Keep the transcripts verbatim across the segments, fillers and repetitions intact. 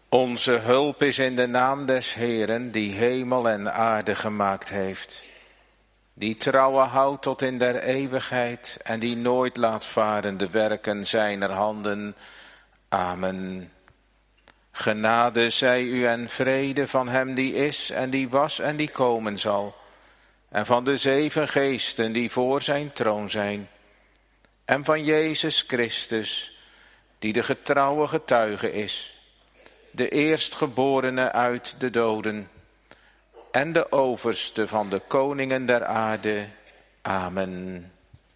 Onze hulp is in de naam des Heeren, die hemel en aarde gemaakt heeft. Die trouwe houdt tot in der eeuwigheid en die nooit laat varen de werken zijner handen. Amen. Genade zij u en vrede van hem die is en die was en die komen zal. En van de zeven geesten die voor zijn troon zijn. En van Jezus Christus, die de getrouwe getuige is. De eerstgeborene uit de doden. En de overste van de koningen der aarde. Amen.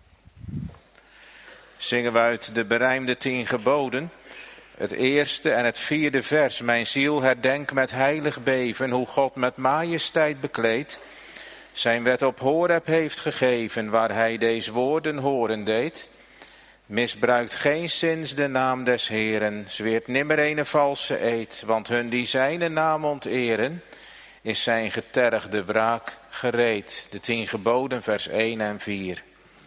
Zingen we uit de berijmde tien geboden. Het eerste en het vierde vers. Mijn ziel herdenk met heilig beven hoe God met majesteit bekleed zijn wet op Horeb heeft gegeven, waar hij deze woorden horen deed. Misbruikt geenszins de naam des Heeren, zweert nimmer een valse eed, want hun die zijne naam onteren, is zijn getergde wraak gereed. De tien geboden, vers één en vier.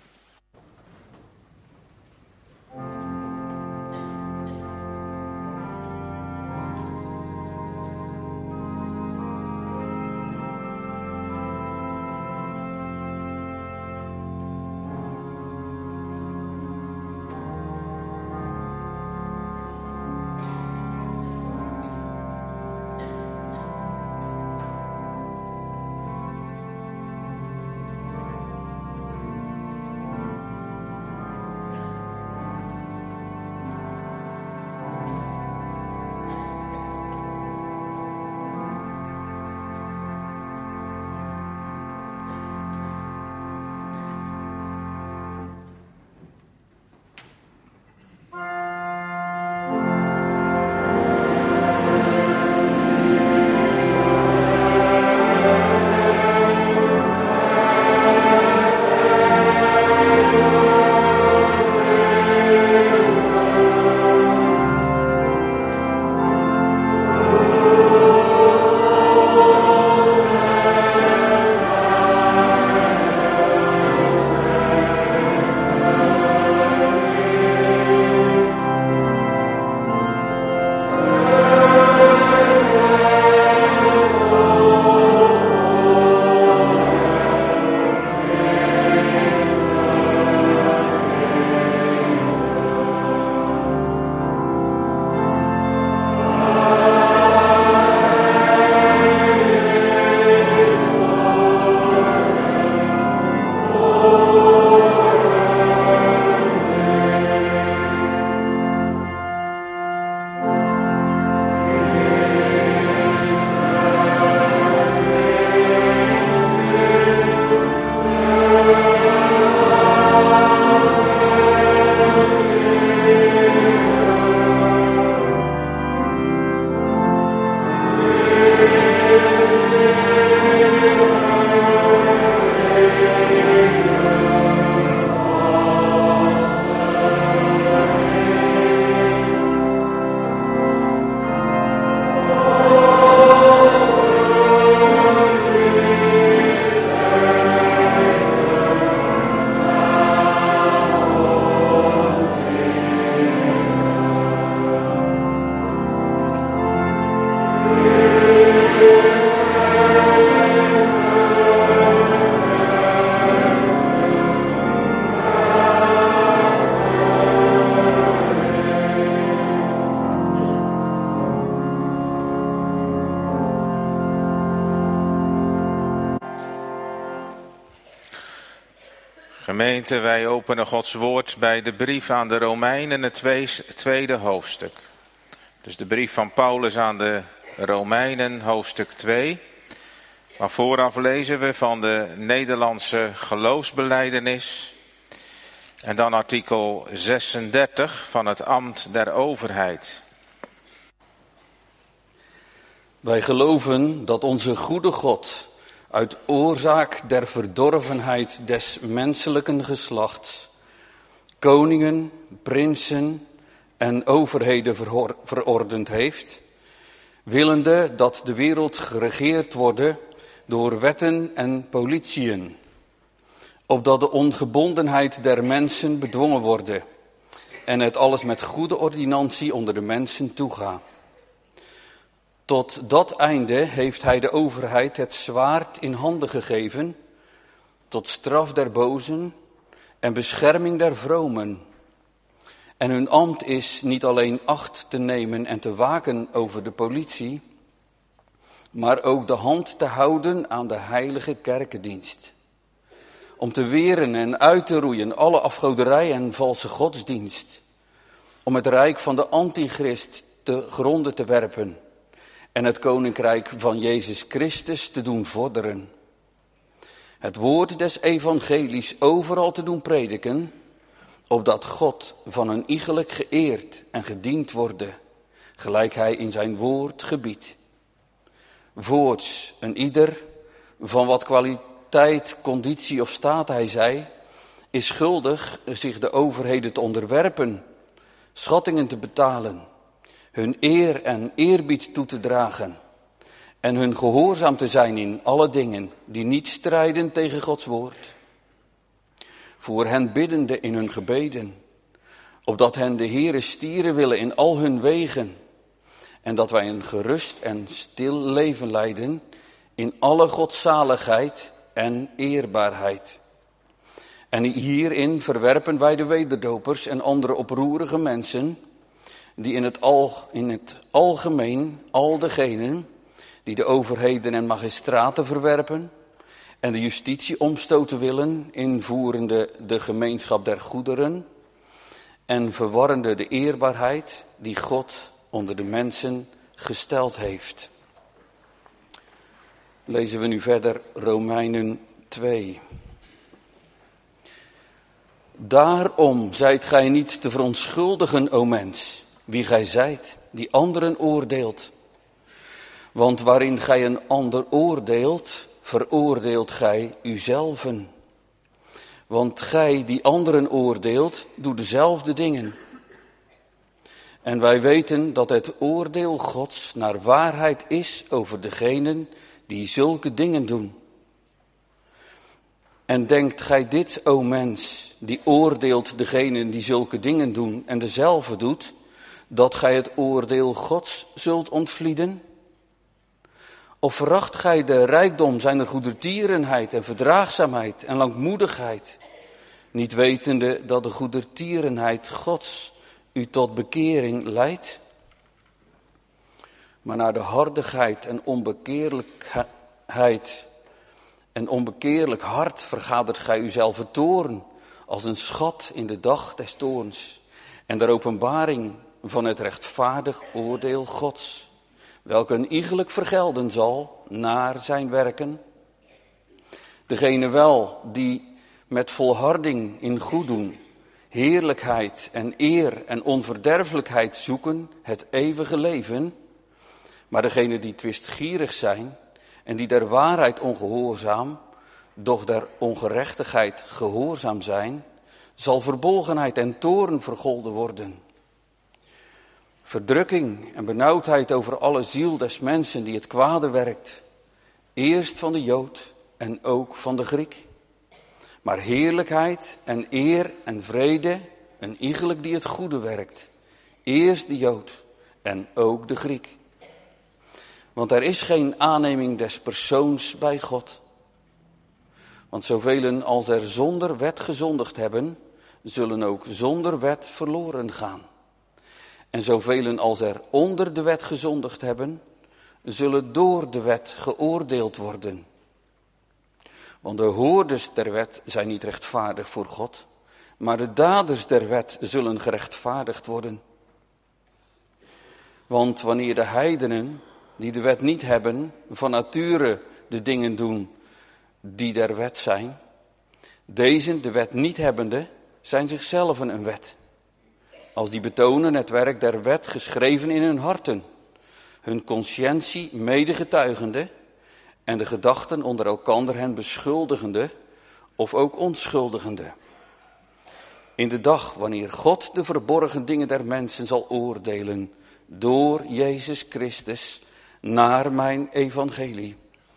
Gemeente, wij openen Gods woord bij de brief aan de Romeinen, het tweede hoofdstuk. Dus de brief van Paulus aan de Romeinen, hoofdstuk twee. Maar vooraf lezen we van de Nederlandse geloofsbelijdenis. En dan artikel zesendertig van het ambt der overheid. Wij geloven dat onze goede God uit oorzaak der verdorvenheid des menselijken geslachts koningen, prinsen en overheden verordend heeft, willende dat de wereld geregeerd worden door wetten en politieën, opdat de ongebondenheid der mensen bedwongen worden en het alles met goede ordinantie onder de mensen toegaat. Tot dat einde heeft hij de overheid het zwaard in handen gegeven, tot straf der bozen en bescherming der vromen. En hun ambt is niet alleen acht te nemen en te waken over de politie, maar ook de hand te houden aan de heilige kerkendienst. Om te weren en uit te roeien alle afgoderij en valse godsdienst. Om het rijk van de antichrist te gronden te werpen en het koninkrijk van Jezus Christus te doen vorderen. Het woord des evangelies overal te doen prediken, opdat God van een iegelijk geëerd en gediend worden, gelijk hij in zijn woord gebiedt. Voorts een ieder, van wat kwaliteit, conditie of staat hij zij, is schuldig zich de overheden te onderwerpen, schattingen te betalen, hun eer en eerbied toe te dragen en hun gehoorzaam te zijn in alle dingen die niet strijden tegen Gods woord. Voor hen biddende in hun gebeden, opdat hen de Heere stieren willen in al hun wegen en dat wij een gerust en stil leven leiden in alle godzaligheid en eerbaarheid. En hierin verwerpen wij de wederdopers en andere oproerige mensen, die in het, al, in het algemeen al degenen die de overheden en magistraten verwerpen en de justitie omstoten willen, invoerende de gemeenschap der goederen en verwarrende de eerbaarheid die God onder de mensen gesteld heeft. Lezen we nu verder Romeinen twee. Daarom zijt gij niet te verontschuldigen, o mens, wie gij zijt, die anderen oordeelt. Want waarin gij een ander oordeelt, veroordeelt gij uzelven. Want gij die anderen oordeelt, doet dezelfde dingen. En wij weten dat het oordeel Gods naar waarheid is over degenen die zulke dingen doen. En denkt gij dit, o mens, die oordeelt degenen die zulke dingen doen en dezelfde doet, dat gij het oordeel Gods zult ontvlieden? Of veracht gij de rijkdom zijner goedertierenheid en verdraagzaamheid en langmoedigheid, niet wetende dat de goedertierenheid Gods u tot bekering leidt? Maar naar de hardigheid en onbekeerlijkheid en onbekeerlijk hart vergadert gij uzelf toorn als een schat in de dag des toorns en de openbaring van het rechtvaardig oordeel Gods, welke een iegelijk vergelden zal naar zijn werken. Degene wel die met volharding in goed doen, heerlijkheid en eer en onverderfelijkheid zoeken, het eeuwige leven, maar degene die twistgierig zijn en die der waarheid ongehoorzaam, doch der ongerechtigheid gehoorzaam zijn, zal verbolgenheid en toorn vergolden worden. Verdrukking en benauwdheid over alle ziel des mensen die het kwade werkt, eerst van de Jood en ook van de Griek. Maar heerlijkheid en eer en vrede, een iegelijk die het goede werkt, eerst de Jood en ook de Griek. Want er is geen aanneming des persoons bij God. Want zoveel als er zonder wet gezondigd hebben, zullen ook zonder wet verloren gaan. En zoveel als er onder de wet gezondigd hebben, zullen door de wet geoordeeld worden. Want de hoorders der wet zijn niet rechtvaardig voor God, maar de daders der wet zullen gerechtvaardigd worden. Want wanneer de heidenen, die de wet niet hebben, van nature de dingen doen die der wet zijn, deze, de wet niet hebbende, zijn zichzelf een wet. Als die betonen het werk der wet geschreven in hun harten, hun conscientie medegetuigende en de gedachten onder elkander hen beschuldigende of ook onschuldigende. In de dag wanneer God de verborgen dingen der mensen zal oordelen door Jezus Christus naar mijn evangelie.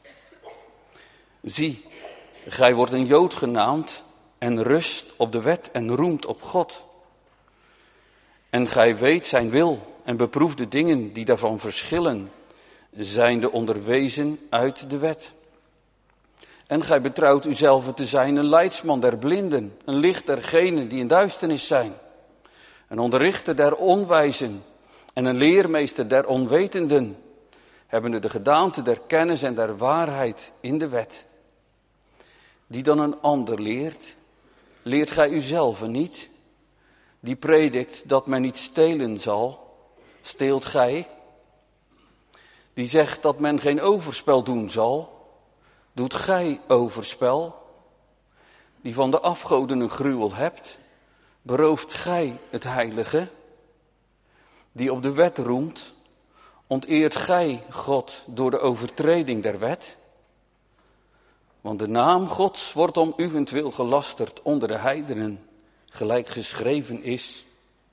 Zie, gij wordt een Jood genaamd en rust op de wet en roemt op God. En gij weet zijn wil en beproeft de dingen die daarvan verschillen, zijnde onderwezen uit de wet. En gij betrouwt uzelf te zijn een leidsman der blinden, een licht dergenen die in duisternis zijn, een onderrichter der onwijzen en een leermeester der onwetenden, hebbende de gedaante der kennis en der waarheid in de wet. Die dan een ander leert, leert gij uzelf niet? Die predikt dat men niet stelen zal, steelt gij? Die zegt dat men geen overspel doen zal, doet gij overspel? Die van de afgoden een gruwel hebt, berooft gij het heilige? Die op de wet roemt, onteert gij God door de overtreding der wet? Want de naam Gods wordt om uwentwil gelasterd onder de heidenen, gelijk geschreven is.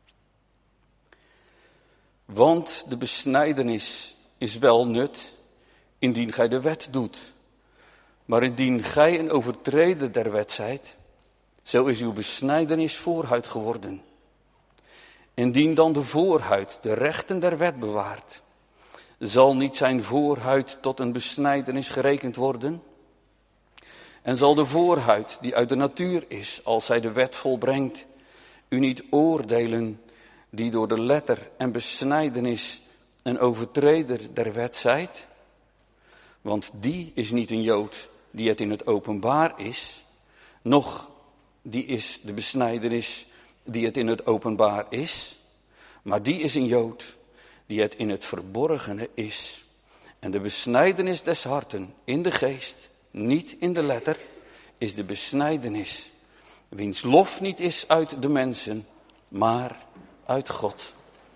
Want de besnijdenis is wel nut, indien gij de wet doet. Maar indien gij een overtreder der wet zijt, zo is uw besnijdenis voorhuid geworden. Indien dan de voorhuid de rechten der wet bewaart, zal niet zijn voorhuid tot een besnijdenis gerekend worden? En zal de voorhuid die uit de natuur is, als zij de wet volbrengt, u niet oordelen die door de letter en besnijdenis een overtreder der wet zijt? Want die is niet een Jood die het in het openbaar is, noch die is de besnijdenis die het in het openbaar is, maar die is een Jood die het in het verborgene is. En de besnijdenis des harten in de geest, niet in de letter, is de besnijdenis, wiens lof niet is uit de mensen, maar uit God.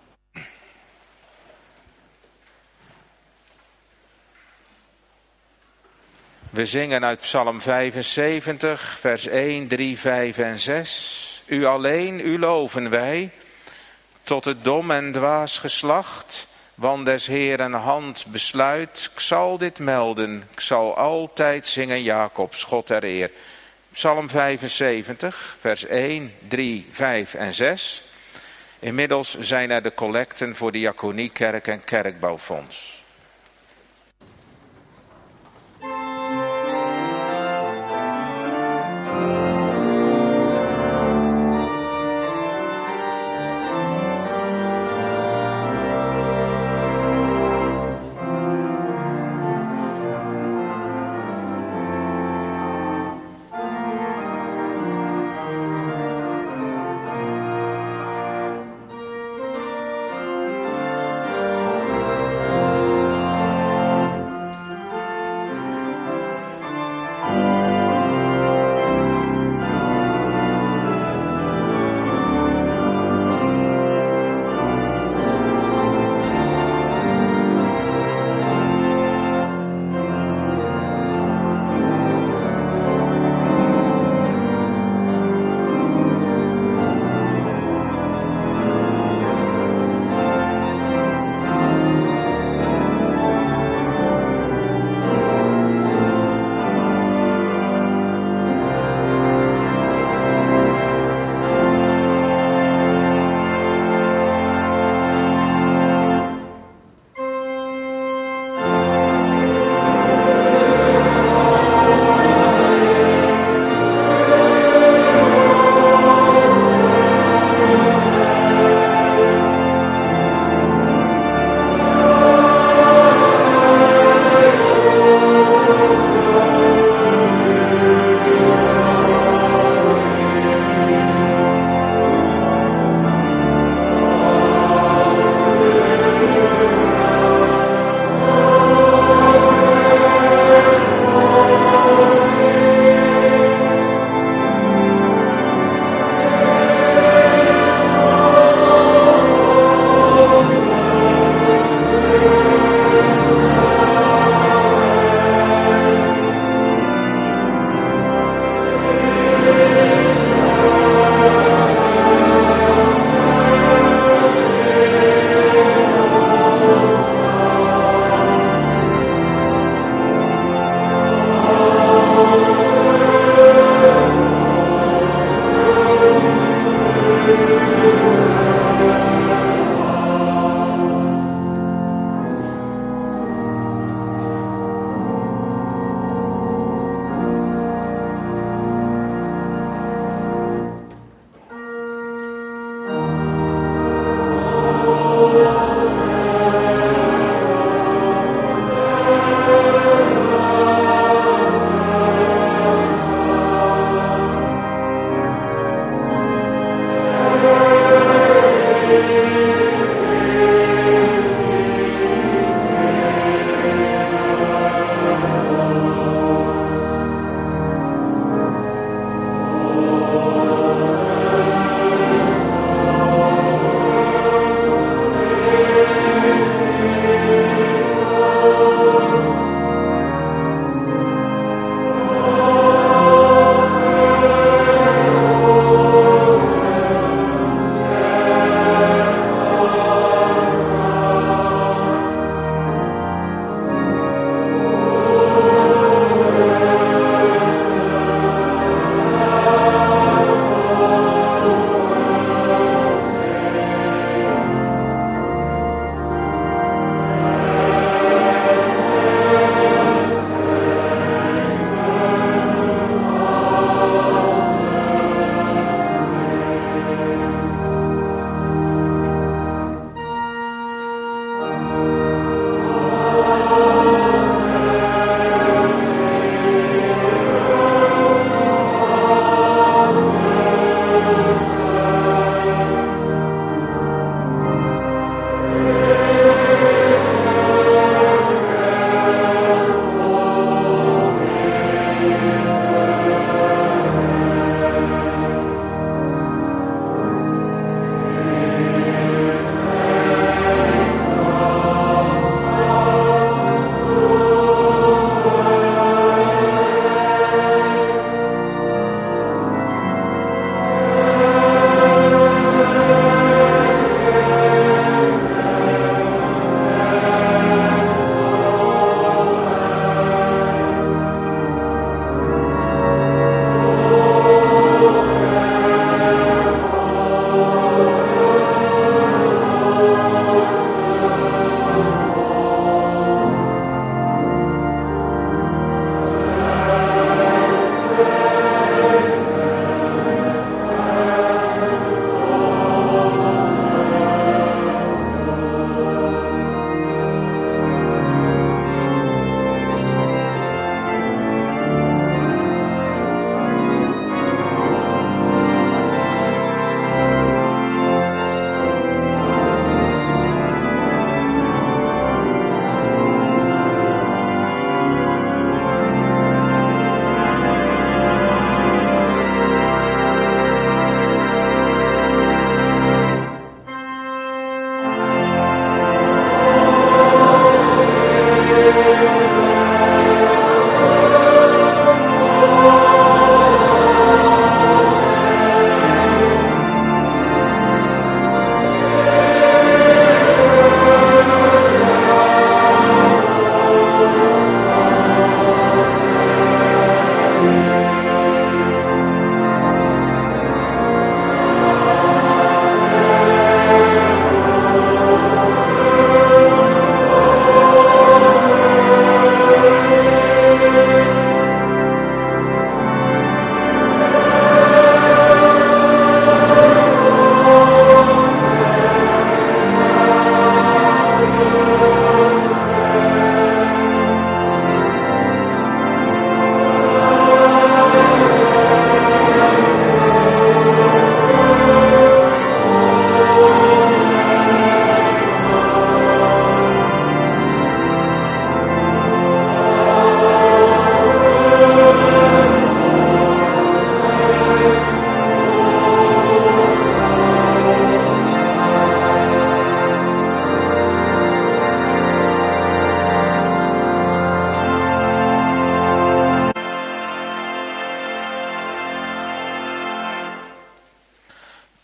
We zingen uit Psalm vijfenzeventig, vers één, drie, vijf en zes. U alleen, u loven wij, tot het dom en dwaas geslacht, want des Heeren hand besluit. Ik zal dit melden, ik zal altijd zingen Jacobs God ter eer. Psalm vijfenzeventig, vers één, drie, vijf en zes. Inmiddels zijn er de collecten voor Diakoniekerk en Kerkbouwfonds.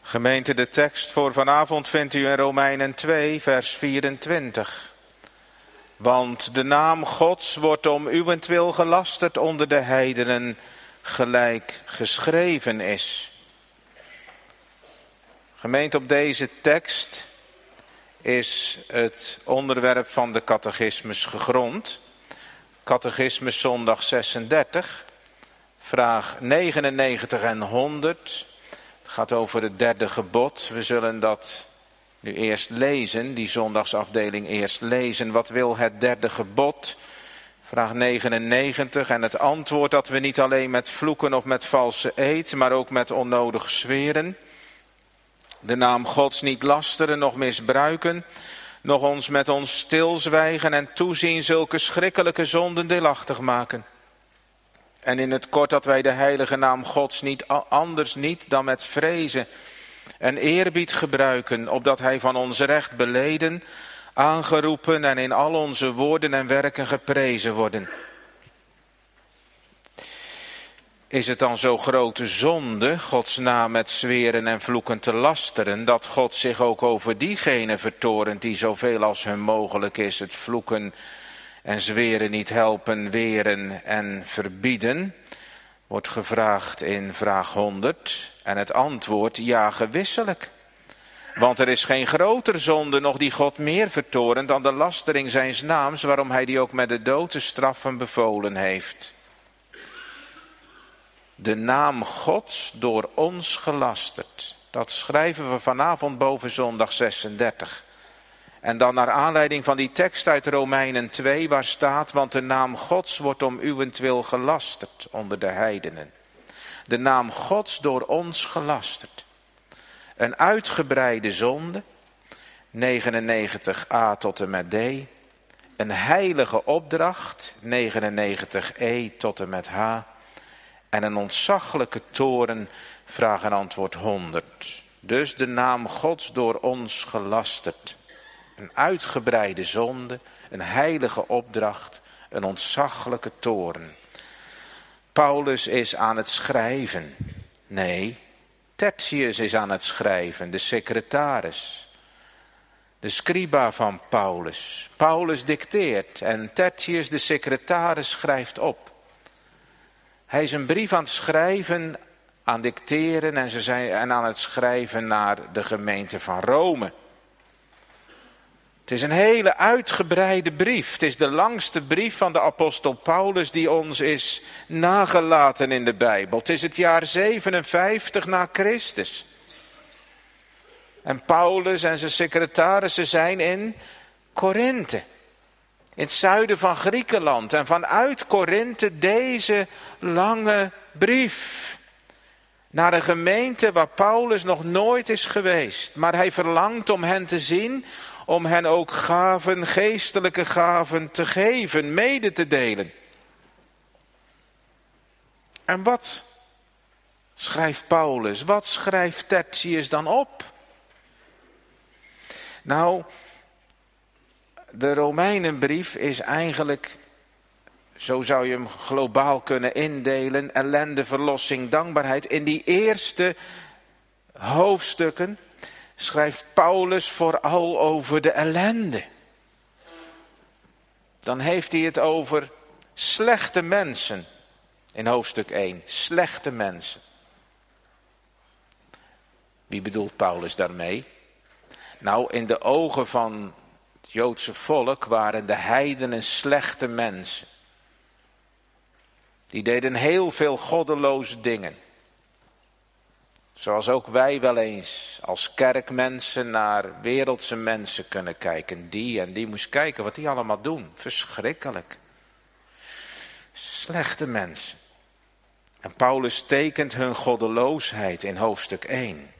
Gemeente, de tekst voor vanavond vindt u in Romeinen twee, vers vierentwintig. Want de naam Gods wordt om uwentwil gelasterd onder de heidenen, gelijk geschreven is. Gemeente, op deze tekst is het onderwerp van de catechismus gegrond. Catechismus zondag zesendertig, vraag negenennegentig en honderd. Het gaat over het derde gebod. We zullen dat nu eerst lezen, die zondagsafdeling eerst lezen. Wat wil het derde gebod? Vraag negenennegentig en het antwoord dat we niet alleen met vloeken of met valse eed, maar ook met onnodig zweren. De naam Gods niet lasteren, noch misbruiken, noch ons met ons stilzwijgen en toezien zulke schrikkelijke zonden deelachtig maken. En in het kort dat wij de heilige naam Gods niet anders niet dan met vrezen en eerbied gebruiken, opdat hij van ons recht beleden, aangeroepen en in al onze woorden en werken geprezen worden. Is het dan zo grote zonde, Gods naam met zweren en vloeken te lasteren, dat God zich ook over diegenen vertorent die zoveel als hun mogelijk is het vloeken en zweren niet helpen, weren en verbieden? Wordt gevraagd in vraag honderd en het antwoord ja, gewisselijk. Want er is geen groter zonde nog die God meer vertorent dan de lastering zijns naams, waarom hij die ook met de dood te straffen bevolen heeft. De naam Gods door ons gelasterd. Dat schrijven we vanavond boven zondag zesendertig. En dan naar aanleiding van die tekst uit Romeinen twee, waar staat, want de naam Gods wordt om uwentwil gelasterd onder de heidenen. De naam Gods door ons gelasterd. Een uitgebreide zonde, negenennegentig a tot en met d. Een heilige opdracht, negenennegentig e tot en met h. En een ontzaglijke toren, vraag en antwoord honderd. Dus de naam Gods door ons gelasterd. Een uitgebreide zonde, een heilige opdracht, een ontzaglijke toren. Paulus is aan het schrijven. Nee, Tertius is aan het schrijven, de secretaris. De scriba van Paulus. Paulus dicteert en Tertius, de secretaris, schrijft op. Hij is een brief aan het schrijven, aan dicteren en, ze zijn, en aan het schrijven naar de gemeente van Rome. Het is een hele uitgebreide brief. Het is de langste brief van de apostel Paulus die ons is nagelaten in de Bijbel. Het is het jaar zevenenvijftig na Christus. En Paulus en zijn secretarissen zijn in Korinthe. In het zuiden van Griekenland. En vanuit Korinthe deze lange brief. Naar een gemeente waar Paulus nog nooit is geweest. Maar hij verlangt om hen te zien. Om hen ook gaven, geestelijke gaven te geven. Mede te delen. En wat schrijft Paulus? Wat schrijft Tertius dan op? Nou, de Romeinenbrief is eigenlijk, zo zou je hem globaal kunnen indelen, ellende, verlossing, dankbaarheid. In die eerste hoofdstukken schrijft Paulus vooral over de ellende. Dan heeft hij het over slechte mensen in hoofdstuk één. Slechte mensen. Wie bedoelt Paulus daarmee? Nou, in de ogen van het Joodse volk waren de heidenen slechte mensen. Die deden heel veel goddeloze dingen. Zoals ook wij wel eens als kerkmensen naar wereldse mensen kunnen kijken. Die en die moest kijken wat die allemaal doen. Verschrikkelijk. Slechte mensen. En Paulus tekent hun goddeloosheid in hoofdstuk één.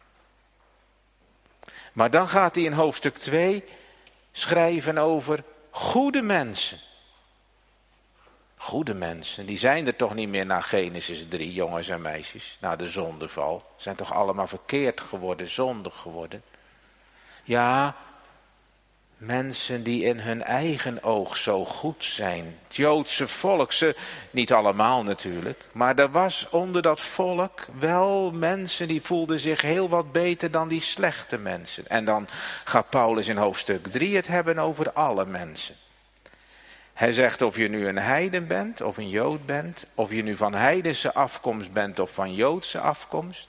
Maar dan gaat hij in hoofdstuk twee schrijven over goede mensen. Goede mensen, die zijn er toch niet meer na Genesis drie, jongens en meisjes. Na de zondeval. Zijn toch allemaal verkeerd geworden, zondig geworden. Ja, Mensen die in hun eigen oog zo goed zijn. Het Joodse volk, ze, niet allemaal natuurlijk, maar er was onder dat volk wel mensen die voelden zich heel wat beter dan die slechte mensen. En dan gaat Paulus in hoofdstuk drie het hebben over alle mensen. Hij zegt of je nu een heiden bent of een Jood bent, of je nu van heidense afkomst bent of van Joodse afkomst.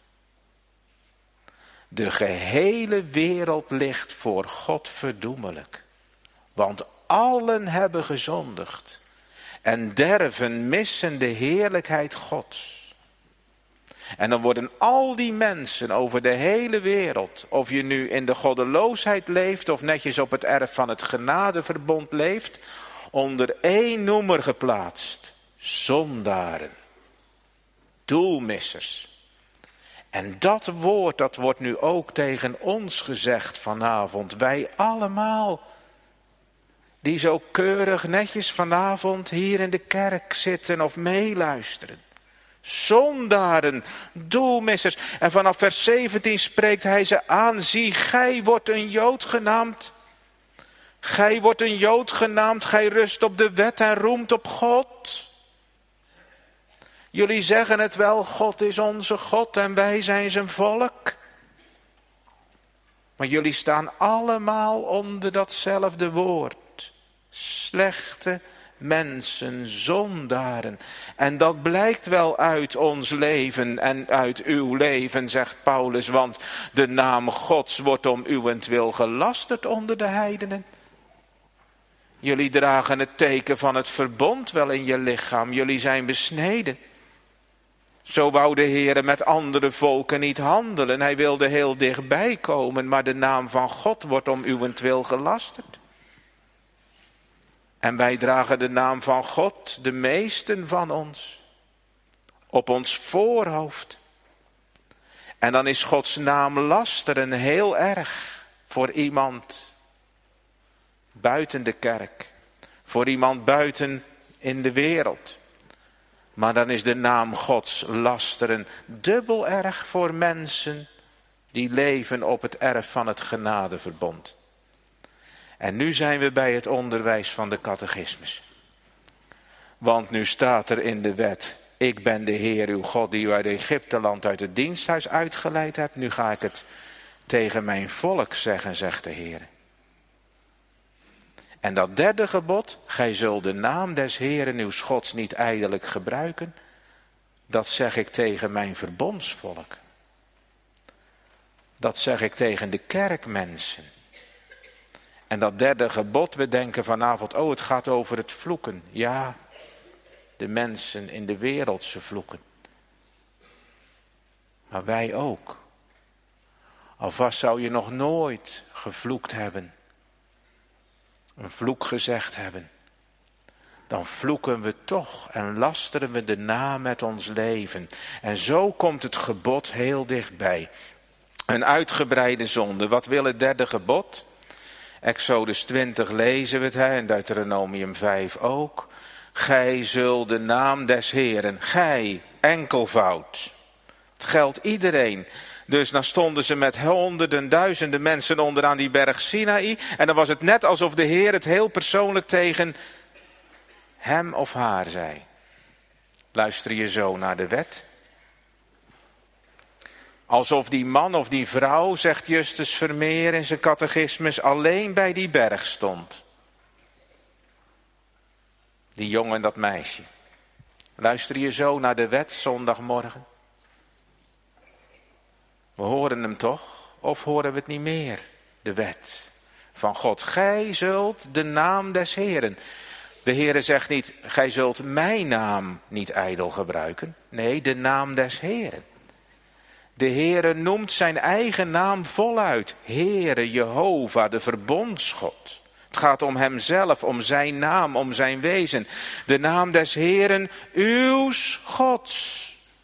De gehele wereld ligt voor God verdoemelijk. Want allen hebben gezondigd en derven missen de heerlijkheid Gods. En dan worden al die mensen over de hele wereld, of je nu in de goddeloosheid leeft of netjes op het erf van het genadeverbond leeft, onder één noemer geplaatst. Zondaren. Doelmissers. En dat woord, dat wordt nu ook tegen ons gezegd vanavond. Wij allemaal, die zo keurig netjes vanavond hier in de kerk zitten of meeluisteren. Zondaren, doelmissers. En vanaf vers zeventien spreekt hij ze aan. Zie, gij wordt een Jood genaamd. Gij wordt een Jood genaamd, gij rust op de wet en roemt op God. Jullie zeggen het wel, God is onze God en wij zijn zijn volk. Maar jullie staan allemaal onder datzelfde woord. Slechte mensen, zondaren. En dat blijkt wel uit ons leven en uit uw leven, zegt Paulus. Want de naam Gods wordt om uwentwil gelasterd onder de heidenen. Jullie dragen het teken van het verbond wel in je lichaam. Jullie zijn besneden. Zo wou de Heere met andere volken niet handelen. Hij wilde heel dichtbij komen, maar de naam van God wordt om uwentwil gelasterd. En wij dragen de naam van God, de meesten van ons, op ons voorhoofd. En dan is Gods naam lasteren heel erg voor iemand buiten de kerk, voor iemand buiten in de wereld. Maar dan is de naam Gods lasteren dubbel erg voor mensen die leven op het erf van het genadeverbond. En nu zijn we bij het onderwijs van de catechismus. Want nu staat er in de wet, ik ben de Heer uw God die u uit Egypteland uit het diensthuis uitgeleid hebt. Nu ga ik het tegen mijn volk zeggen, zegt de Heer. En dat derde gebod, gij zult de naam des Heeren uw Gods niet ijdelijk gebruiken. Dat zeg ik tegen mijn verbondsvolk. Dat zeg ik tegen de kerkmensen. En dat derde gebod, we denken vanavond, oh het gaat over het vloeken. Ja, de mensen in de wereld ze vloeken. Maar wij ook. Alvast zou je nog nooit gevloekt hebben. Een vloek gezegd hebben. Dan vloeken we toch en lasteren we de naam met ons leven. En zo komt het gebod heel dichtbij. Een uitgebreide zonde. Wat wil het derde gebod? Exodus twintig lezen we het, hè, en Deuteronomium vijf ook. Gij zult de naam des Heeren, gij, enkelvoud. Het geldt iedereen. Dus dan stonden ze met honderden, duizenden mensen onderaan die berg Sinaï. En dan was het net alsof de Heer het heel persoonlijk tegen hem of haar zei. Luister je zo naar de wet? Alsof die man of die vrouw, zegt Justus Vermeer in zijn catechismus, alleen bij die berg stond. Die jongen en dat meisje. Luister je zo naar de wet zondagmorgen? We horen hem toch? Of horen we het niet meer? De wet van God. Gij zult de naam des Heeren. De Heere zegt niet, gij zult mijn naam niet ijdel gebruiken. Nee, de naam des Heeren. De Heere noemt zijn eigen naam voluit. Heere, Jehovah, de verbondsgod. Het gaat om hemzelf, om zijn naam, om zijn wezen. De naam des Heeren, uws Gods.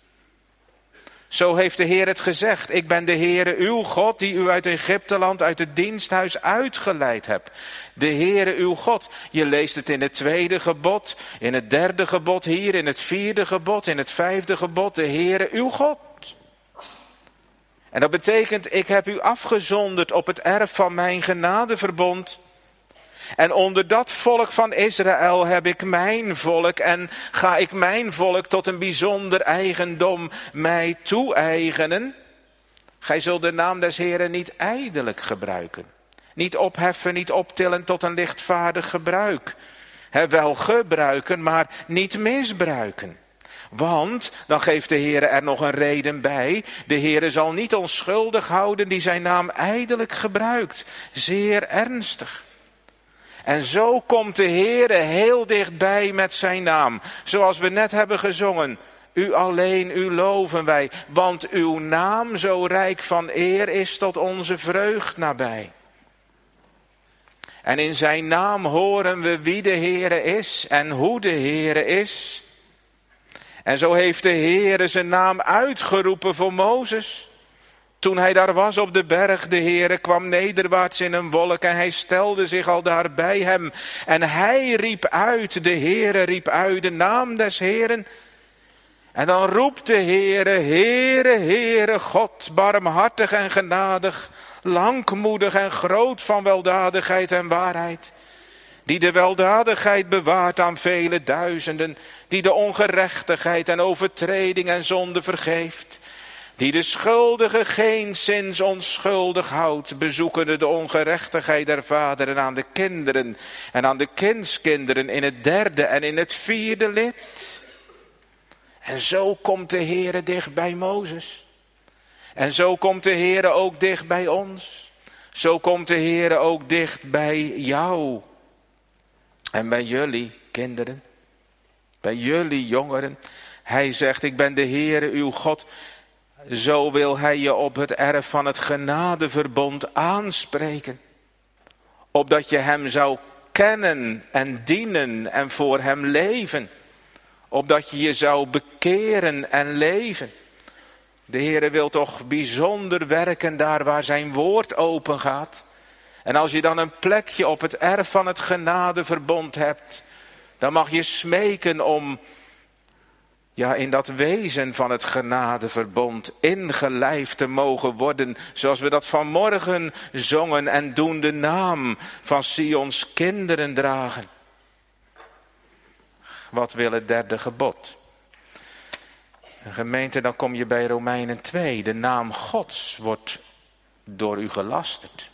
Zo heeft de Heer het gezegd. Ik ben de Heere uw God die u uit Egypteland, uit het diensthuis uitgeleid hebt. De Heere uw God. Je leest het in het tweede gebod, in het derde gebod hier, in het vierde gebod, in het vijfde gebod. De Heere uw God. En dat betekent, ik heb u afgezonderd op het erf van mijn genadeverbond. En onder dat volk van Israël heb ik mijn volk en ga ik mijn volk tot een bijzonder eigendom mij toe-eigenen. Gij zult de naam des Heeren niet ijdelijk gebruiken. Niet opheffen, niet optillen tot een lichtvaardig gebruik. He, wel gebruiken, maar niet misbruiken. Want, dan geeft de Heere er nog een reden bij, de Heere zal niet onschuldig houden die zijn naam ijdelijk gebruikt. Zeer ernstig. En zo komt de Heere heel dichtbij met zijn naam. Zoals we net hebben gezongen. U alleen, u loven wij. Want uw naam zo rijk van eer is tot onze vreugd nabij. En in zijn naam horen we wie de Heere is en hoe de Heere is. En zo heeft de Heere zijn naam uitgeroepen voor Mozes. Toen hij daar was op de berg, de Heere kwam nederwaarts in een wolk en hij stelde zich al daar bij hem. En hij riep uit, de Heere riep uit de naam des Heeren. En dan roept de Heere, Heere, Heere, God, barmhartig en genadig, langmoedig en groot van weldadigheid en waarheid. Die de weldadigheid bewaart aan vele duizenden, die de ongerechtigheid en overtreding en zonde vergeeft. Die de schuldige geenszins onschuldig houdt, bezoekende de ongerechtigheid der vaderen aan de kinderen en aan de kindskinderen in het derde en in het vierde lid. En zo komt de Heere dicht bij Mozes. En zo komt de Heere ook dicht bij ons. Zo komt de Heere ook dicht bij jou. En bij jullie kinderen. Bij jullie jongeren. Hij zegt, ik ben de Heere uw God. Zo wil hij je op het erf van het genadeverbond aanspreken. Opdat je hem zou kennen en dienen en voor hem leven. Opdat je je zou bekeren en leven. De Heere wil toch bijzonder werken daar waar zijn woord open gaat. En als je dan een plekje op het erf van het genadeverbond hebt, dan mag je smeken om, ja, in dat wezen van het genadeverbond ingelijfd te mogen worden, zoals we dat vanmorgen zongen en doen de naam van Sions kinderen dragen. Wat wil het derde gebod? Een gemeente, dan kom je bij Romeinen twee. De naam Gods wordt door u gelasterd.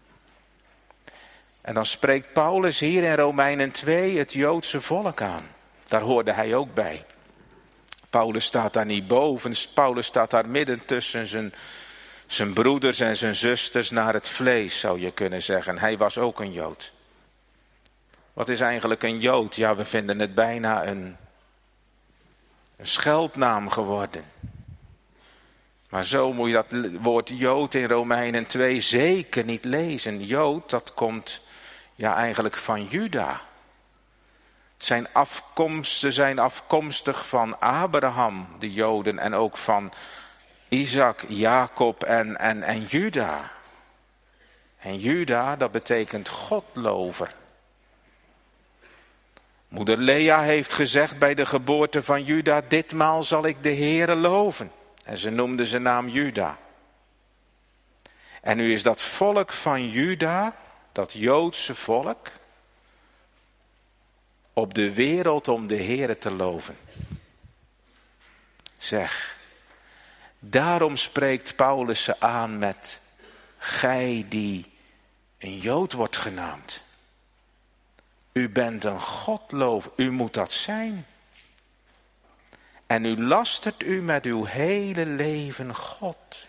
En dan spreekt Paulus hier in Romeinen twee het Joodse volk aan. Daar hoorde hij ook bij. Paulus staat daar niet boven. Paulus staat daar midden tussen zijn, zijn broeders en zijn zusters naar het vlees, zou je kunnen zeggen. Hij was ook een Jood. Wat is eigenlijk een Jood? Ja, we vinden het bijna een, een scheldnaam geworden. Maar zo moet je dat woord Jood in Romeinen twee zeker niet lezen. Jood, dat komt ja eigenlijk van Juda. Zijn afkomsten zijn afkomstig van Abraham, de Joden, en ook van Isaac, Jacob en, en, en Juda. En Juda, dat betekent Godlover. Moeder Lea heeft gezegd bij de geboorte van Juda, ditmaal zal ik de Heere loven. En ze noemde zijn naam Juda. En nu is dat volk van Juda, dat Joodse volk, op de wereld om de Heere te loven. Zeg, daarom spreekt Paulus ze aan met, gij die een Jood wordt genaamd. U bent een Godlover, u moet dat zijn. En u lastert u met uw hele leven God.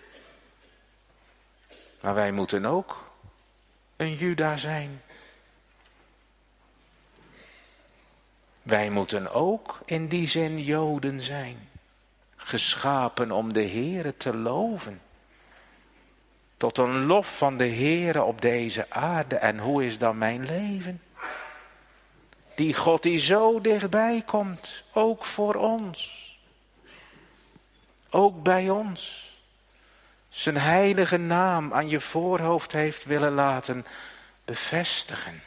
Maar wij moeten ook een Juda zijn. Wij moeten ook in die zin Joden zijn. Geschapen om de Heere te loven. Tot een lof van de Heere op deze aarde. En hoe is dan mijn leven? Die God die zo dichtbij komt, ook voor ons. Ook bij ons. Zijn heilige naam aan je voorhoofd heeft willen laten bevestigen.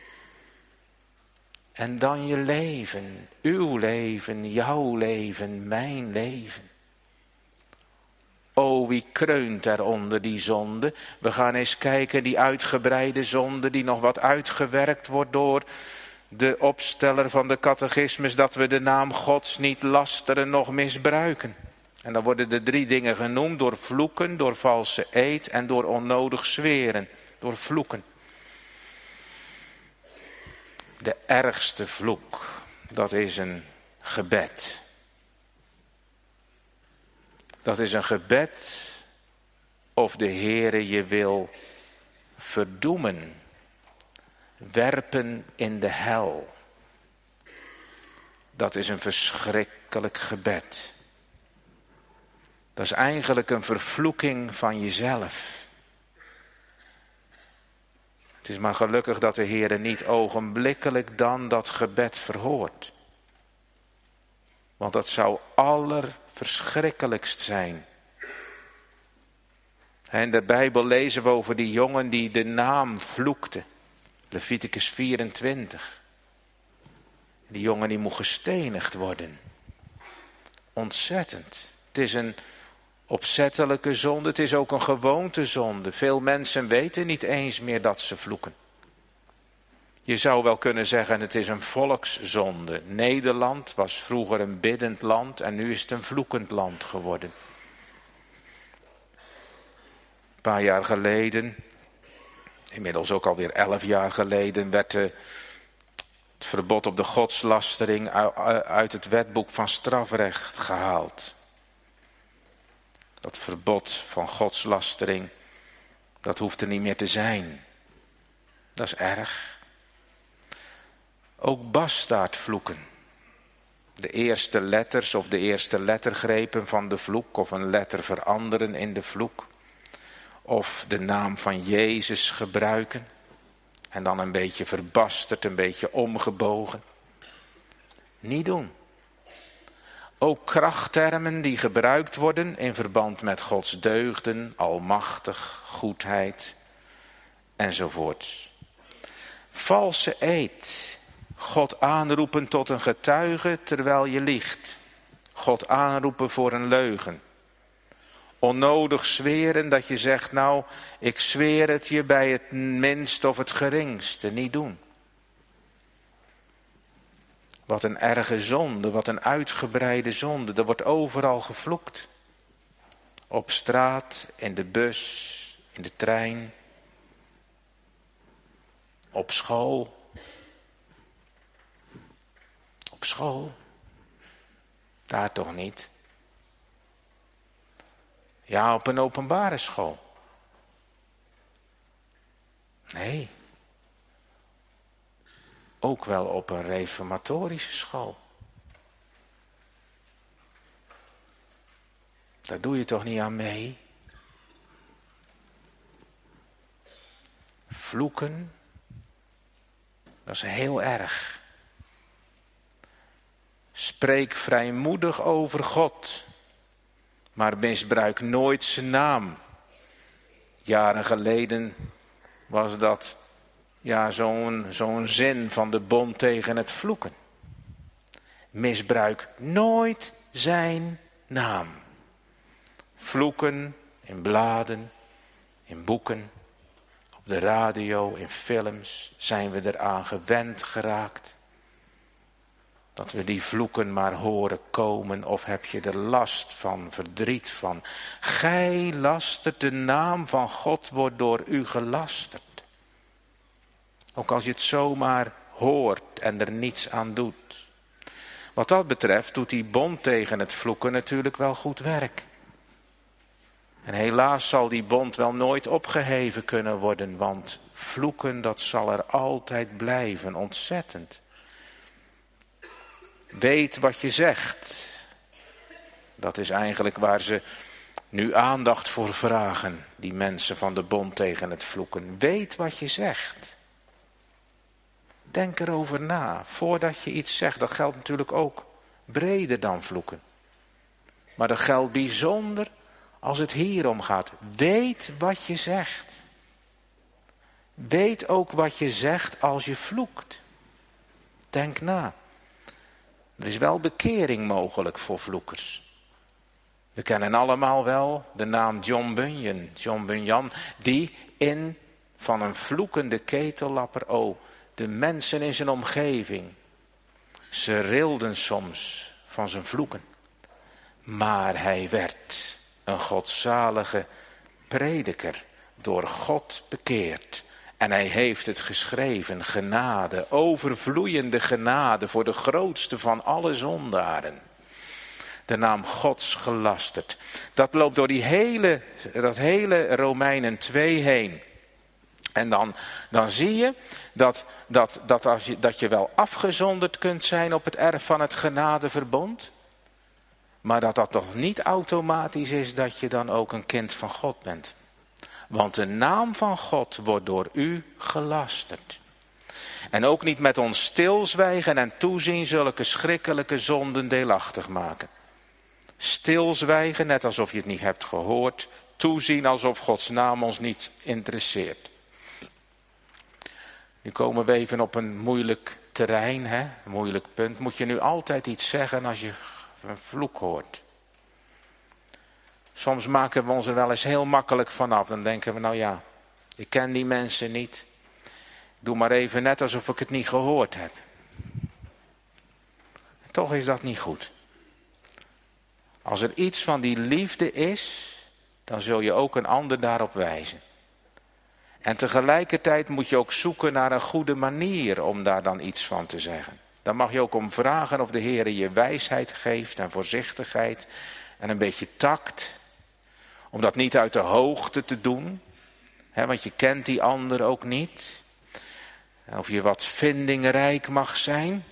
En dan je leven, uw leven, jouw leven, mijn leven. O, wie kreunt er onder die zonde? We gaan eens kijken, die uitgebreide zonde die nog wat uitgewerkt wordt door de opsteller van de catechismus, dat we de naam Gods niet lasteren noch misbruiken. En dan worden de drie dingen genoemd: door vloeken, door valse eed en door onnodig zweren. Door vloeken. De ergste vloek, dat is een gebed. Dat is een gebed of de Heere je wil verdoemen, werpen in de hel. Dat is een verschrikkelijk gebed. Dat is eigenlijk een vervloeking van jezelf. Het is maar gelukkig dat de Heere niet ogenblikkelijk dan dat gebed verhoort. Want dat zou allerverschrikkelijkst zijn. In de Bijbel lezen we over die jongen die de naam vloekte. Leviticus vierentwintig. Die jongen die moet gestenigd worden. Ontzettend. Het is een opzettelijke zonde. Het is ook een gewoontezonde. Veel mensen weten niet eens meer dat ze vloeken. Je zou wel kunnen zeggen, het is een volkszonde. Nederland was vroeger een biddend land en nu is het een vloekend land geworden. Een paar jaar geleden, inmiddels ook alweer elf jaar geleden, werd de, het verbod op de godslastering uit het wetboek van strafrecht gehaald. Dat verbod van godslastering, dat hoeft er niet meer te zijn. Dat is erg. Ook bastaardvloeken. De eerste letters of de eerste lettergrepen van de vloek of een letter veranderen in de vloek. Of de naam van Jezus gebruiken. En dan een beetje verbasterd, een beetje omgebogen. Niet doen. Ook krachttermen die gebruikt worden in verband met Gods deugden, almachtig, goedheid enzovoorts. Valse eed. God aanroepen tot een getuige terwijl je liegt. God aanroepen voor een leugen. Onnodig zweren dat je zegt, nou, ik zweer het je bij het minst of het geringste. Niet doen. Wat een erge zonde, wat een uitgebreide zonde. Er wordt overal gevloekt. Op straat, in de bus, in de trein, op school. Op school? Daar toch niet? Ja, op een openbare school. Nee. Ook wel op een reformatorische school. Daar doe je toch niet aan mee? Vloeken, dat is heel erg. Spreek vrijmoedig over God, maar misbruik nooit zijn naam. Jaren geleden was dat ja, zo'n, zo'n zin van de bond tegen het vloeken. Misbruik nooit zijn naam. Vloeken in bladen, in boeken, op de radio, in films zijn we eraan gewend geraakt. Dat we die vloeken maar horen komen, of heb je er last van, verdriet van. Gij lastert, de naam van God wordt door u gelasterd. Ook als je het zomaar hoort en er niets aan doet. Wat dat betreft doet die bond tegen het vloeken natuurlijk wel goed werk. En helaas zal die bond wel nooit opgeheven kunnen worden, want vloeken, dat zal er altijd blijven, ontzettend. Weet wat je zegt. Dat is eigenlijk waar ze nu aandacht voor vragen, die mensen van de bond tegen het vloeken. Weet wat je zegt. Denk erover na, voordat je iets zegt. Dat geldt natuurlijk ook breder dan vloeken. Maar dat geldt bijzonder als het hier om gaat. Weet wat je zegt. Weet ook wat je zegt als je vloekt. Denk na. Er is wel bekering mogelijk voor vloekers. We kennen allemaal wel de naam John Bunyan, John Bunyan, die in van een vloekende ketellapper, oh, de mensen in zijn omgeving, ze rilden soms van zijn vloeken. Maar hij werd een godzalige prediker, door God bekeerd. En hij heeft het geschreven, genade, overvloeiende genade voor de grootste van alle zondaren. De naam Gods gelasterd. Dat loopt door die hele, dat hele Romeinen twee heen. En dan, dan zie je dat, dat, dat, als je dat je wel afgezonderd kunt zijn op het erf van het genadeverbond. Maar dat dat toch niet automatisch is dat je dan ook een kind van God bent. Want de naam van God wordt door u gelasterd. En ook niet met ons stilzwijgen en toezien zulke schrikkelijke zonden deelachtig maken. Stilzwijgen, net alsof je het niet hebt gehoord. Toezien alsof Gods naam ons niet interesseert. Nu komen we even op een moeilijk terrein, hè? Een moeilijk punt. Moet je nu altijd iets zeggen als je een vloek hoort? Soms maken we ons er wel eens heel makkelijk vanaf. Dan denken we, nou ja, ik ken die mensen niet. Doe maar even net alsof ik het niet gehoord heb. Toch is dat niet goed. Als er iets van die liefde is, dan zul je ook een ander daarop wijzen. En tegelijkertijd moet je ook zoeken naar een goede manier om daar dan iets van te zeggen. Dan mag je ook om vragen of de Heer je wijsheid geeft en voorzichtigheid en een beetje tact. Om dat niet uit de hoogte te doen, hè, want je kent die ander ook niet. Of je wat vindingrijk mag zijn.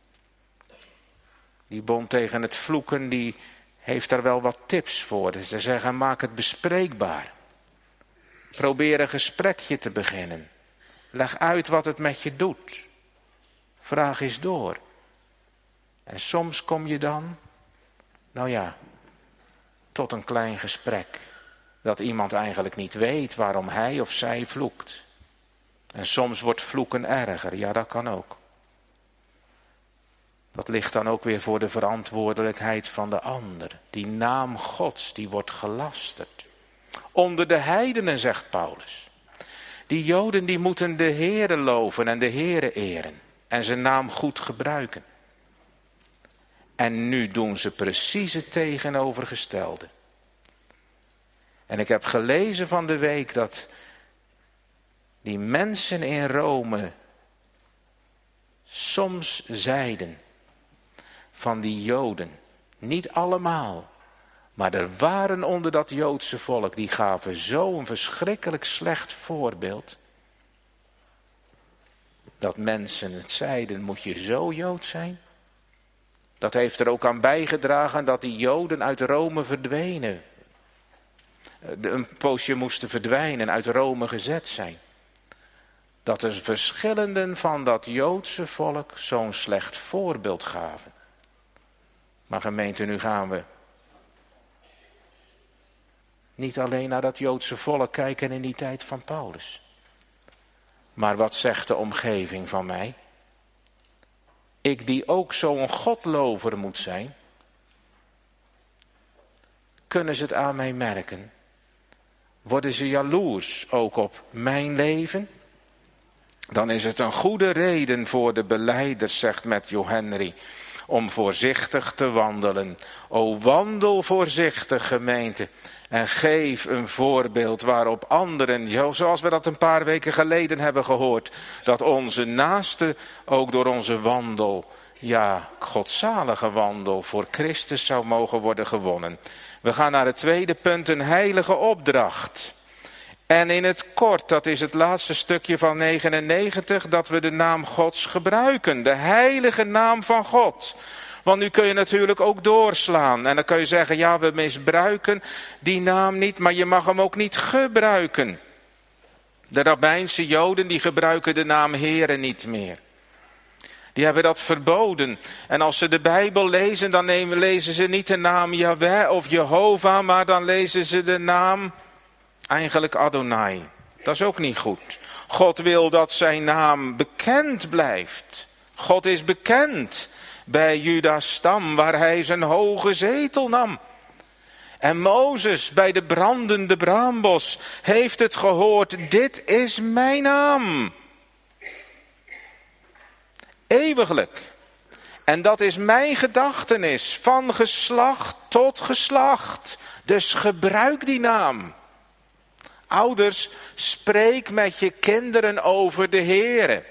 Die bond tegen het vloeken, die heeft daar wel wat tips voor. Dus ze zeggen, maak het bespreekbaar. Probeer een gesprekje te beginnen. Leg uit wat het met je doet. Vraag eens door. En soms kom je dan, nou ja, tot een klein gesprek. Dat iemand eigenlijk niet weet waarom hij of zij vloekt. En soms wordt vloeken erger, ja dat kan ook. Dat ligt dan ook weer voor de verantwoordelijkheid van de ander. Die naam Gods, die wordt gelasterd. Onder de heidenen, zegt Paulus. Die Joden die moeten de Heere loven en de Heere eren. En zijn naam goed gebruiken. En nu doen ze precies het tegenovergestelde. En ik heb gelezen van de week dat die mensen in Rome soms zeiden van die Joden, niet allemaal, maar er waren onder dat Joodse volk, die gaven zo'n verschrikkelijk slecht voorbeeld, dat mensen het zeiden, moet je zo Jood zijn? Dat heeft er ook aan bijgedragen dat die Joden uit Rome verdwenen. Een poosje moesten verdwijnen, uit Rome gezet zijn. Dat er verschillenden van dat Joodse volk zo'n slecht voorbeeld gaven. Maar gemeente, nu gaan we niet alleen naar dat Joodse volk kijken in die tijd van Paulus. Maar wat zegt de omgeving van mij? Ik die ook zo'n godlover moet zijn. Kunnen ze het aan mij merken? Worden ze jaloers ook op mijn leven? Dan is het een goede reden voor de belijders, zegt Matthew Henry, om voorzichtig te wandelen. O wandel voorzichtig, gemeente, en geef een voorbeeld waarop anderen, zoals we dat een paar weken geleden hebben gehoord, dat onze naaste ook door onze wandel, ja, godzalige wandel voor Christus zou mogen worden gewonnen. We gaan naar het tweede punt, een heilige opdracht. En in het kort, dat is het laatste stukje van negenennegentig, dat we de naam Gods gebruiken. De heilige naam van God. Want nu kun je natuurlijk ook doorslaan. En dan kun je zeggen, ja, we misbruiken die naam niet, maar je mag hem ook niet gebruiken. De rabbijnse Joden, die gebruiken de naam Heere niet meer. Die hebben dat verboden. En als ze de Bijbel lezen, dan nemen, lezen ze niet de naam Yahweh of Jehovah, maar dan lezen ze de naam eigenlijk Adonai. Dat is ook niet goed. God wil dat zijn naam bekend blijft. God is bekend bij Juda's stam, waar hij zijn hoge zetel nam. En Mozes bij de brandende braambos heeft het gehoord. Dit is mijn naam. Eeuwiglijk. En dat is mijn gedachtenis van geslacht tot geslacht. Dus gebruik die naam. Ouders, spreek met je kinderen over de Heere.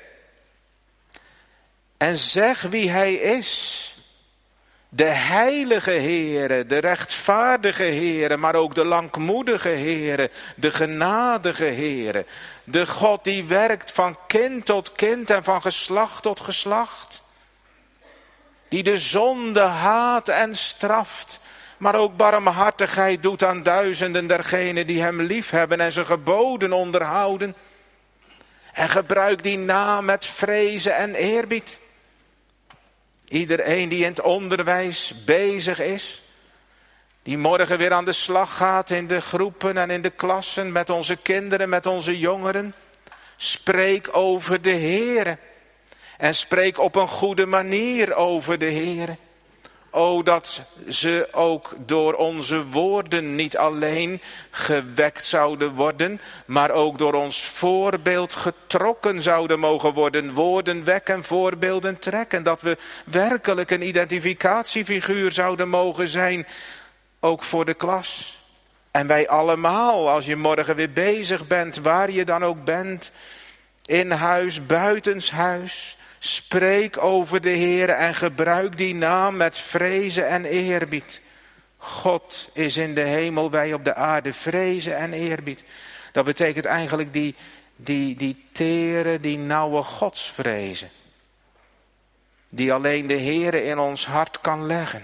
En zeg wie Hij is. De heilige Heere, de rechtvaardige Heere, maar ook de langmoedige Heere, de genadige Heere. De God die werkt van kind tot kind en van geslacht tot geslacht. Die de zonde haat en straft, maar ook barmhartigheid doet aan duizenden dergenen die Hem liefhebben en zijn geboden onderhouden. En gebruik die naam met vrezen en eerbied. Iedereen die in het onderwijs bezig is, die morgen weer aan de slag gaat in de groepen en in de klassen met onze kinderen, met onze jongeren. Spreek over de Heere. En spreek op een goede manier over de Heere. O, dat ze ook door onze woorden niet alleen gewekt zouden worden, maar ook door ons voorbeeld getrokken zouden mogen worden. Woorden wekken, voorbeelden trekken. Dat we werkelijk een identificatiefiguur zouden mogen zijn, ook voor de klas. En wij allemaal, als je morgen weer bezig bent, waar je dan ook bent, in huis, buitenshuis. Spreek over de Heer en gebruik die naam met vrezen en eerbied. God is in de hemel, wij op de aarde, vrezen en eerbied. Dat betekent eigenlijk die, die, die tere, die nauwe godsvrezen. Die alleen de Heer in ons hart kan leggen.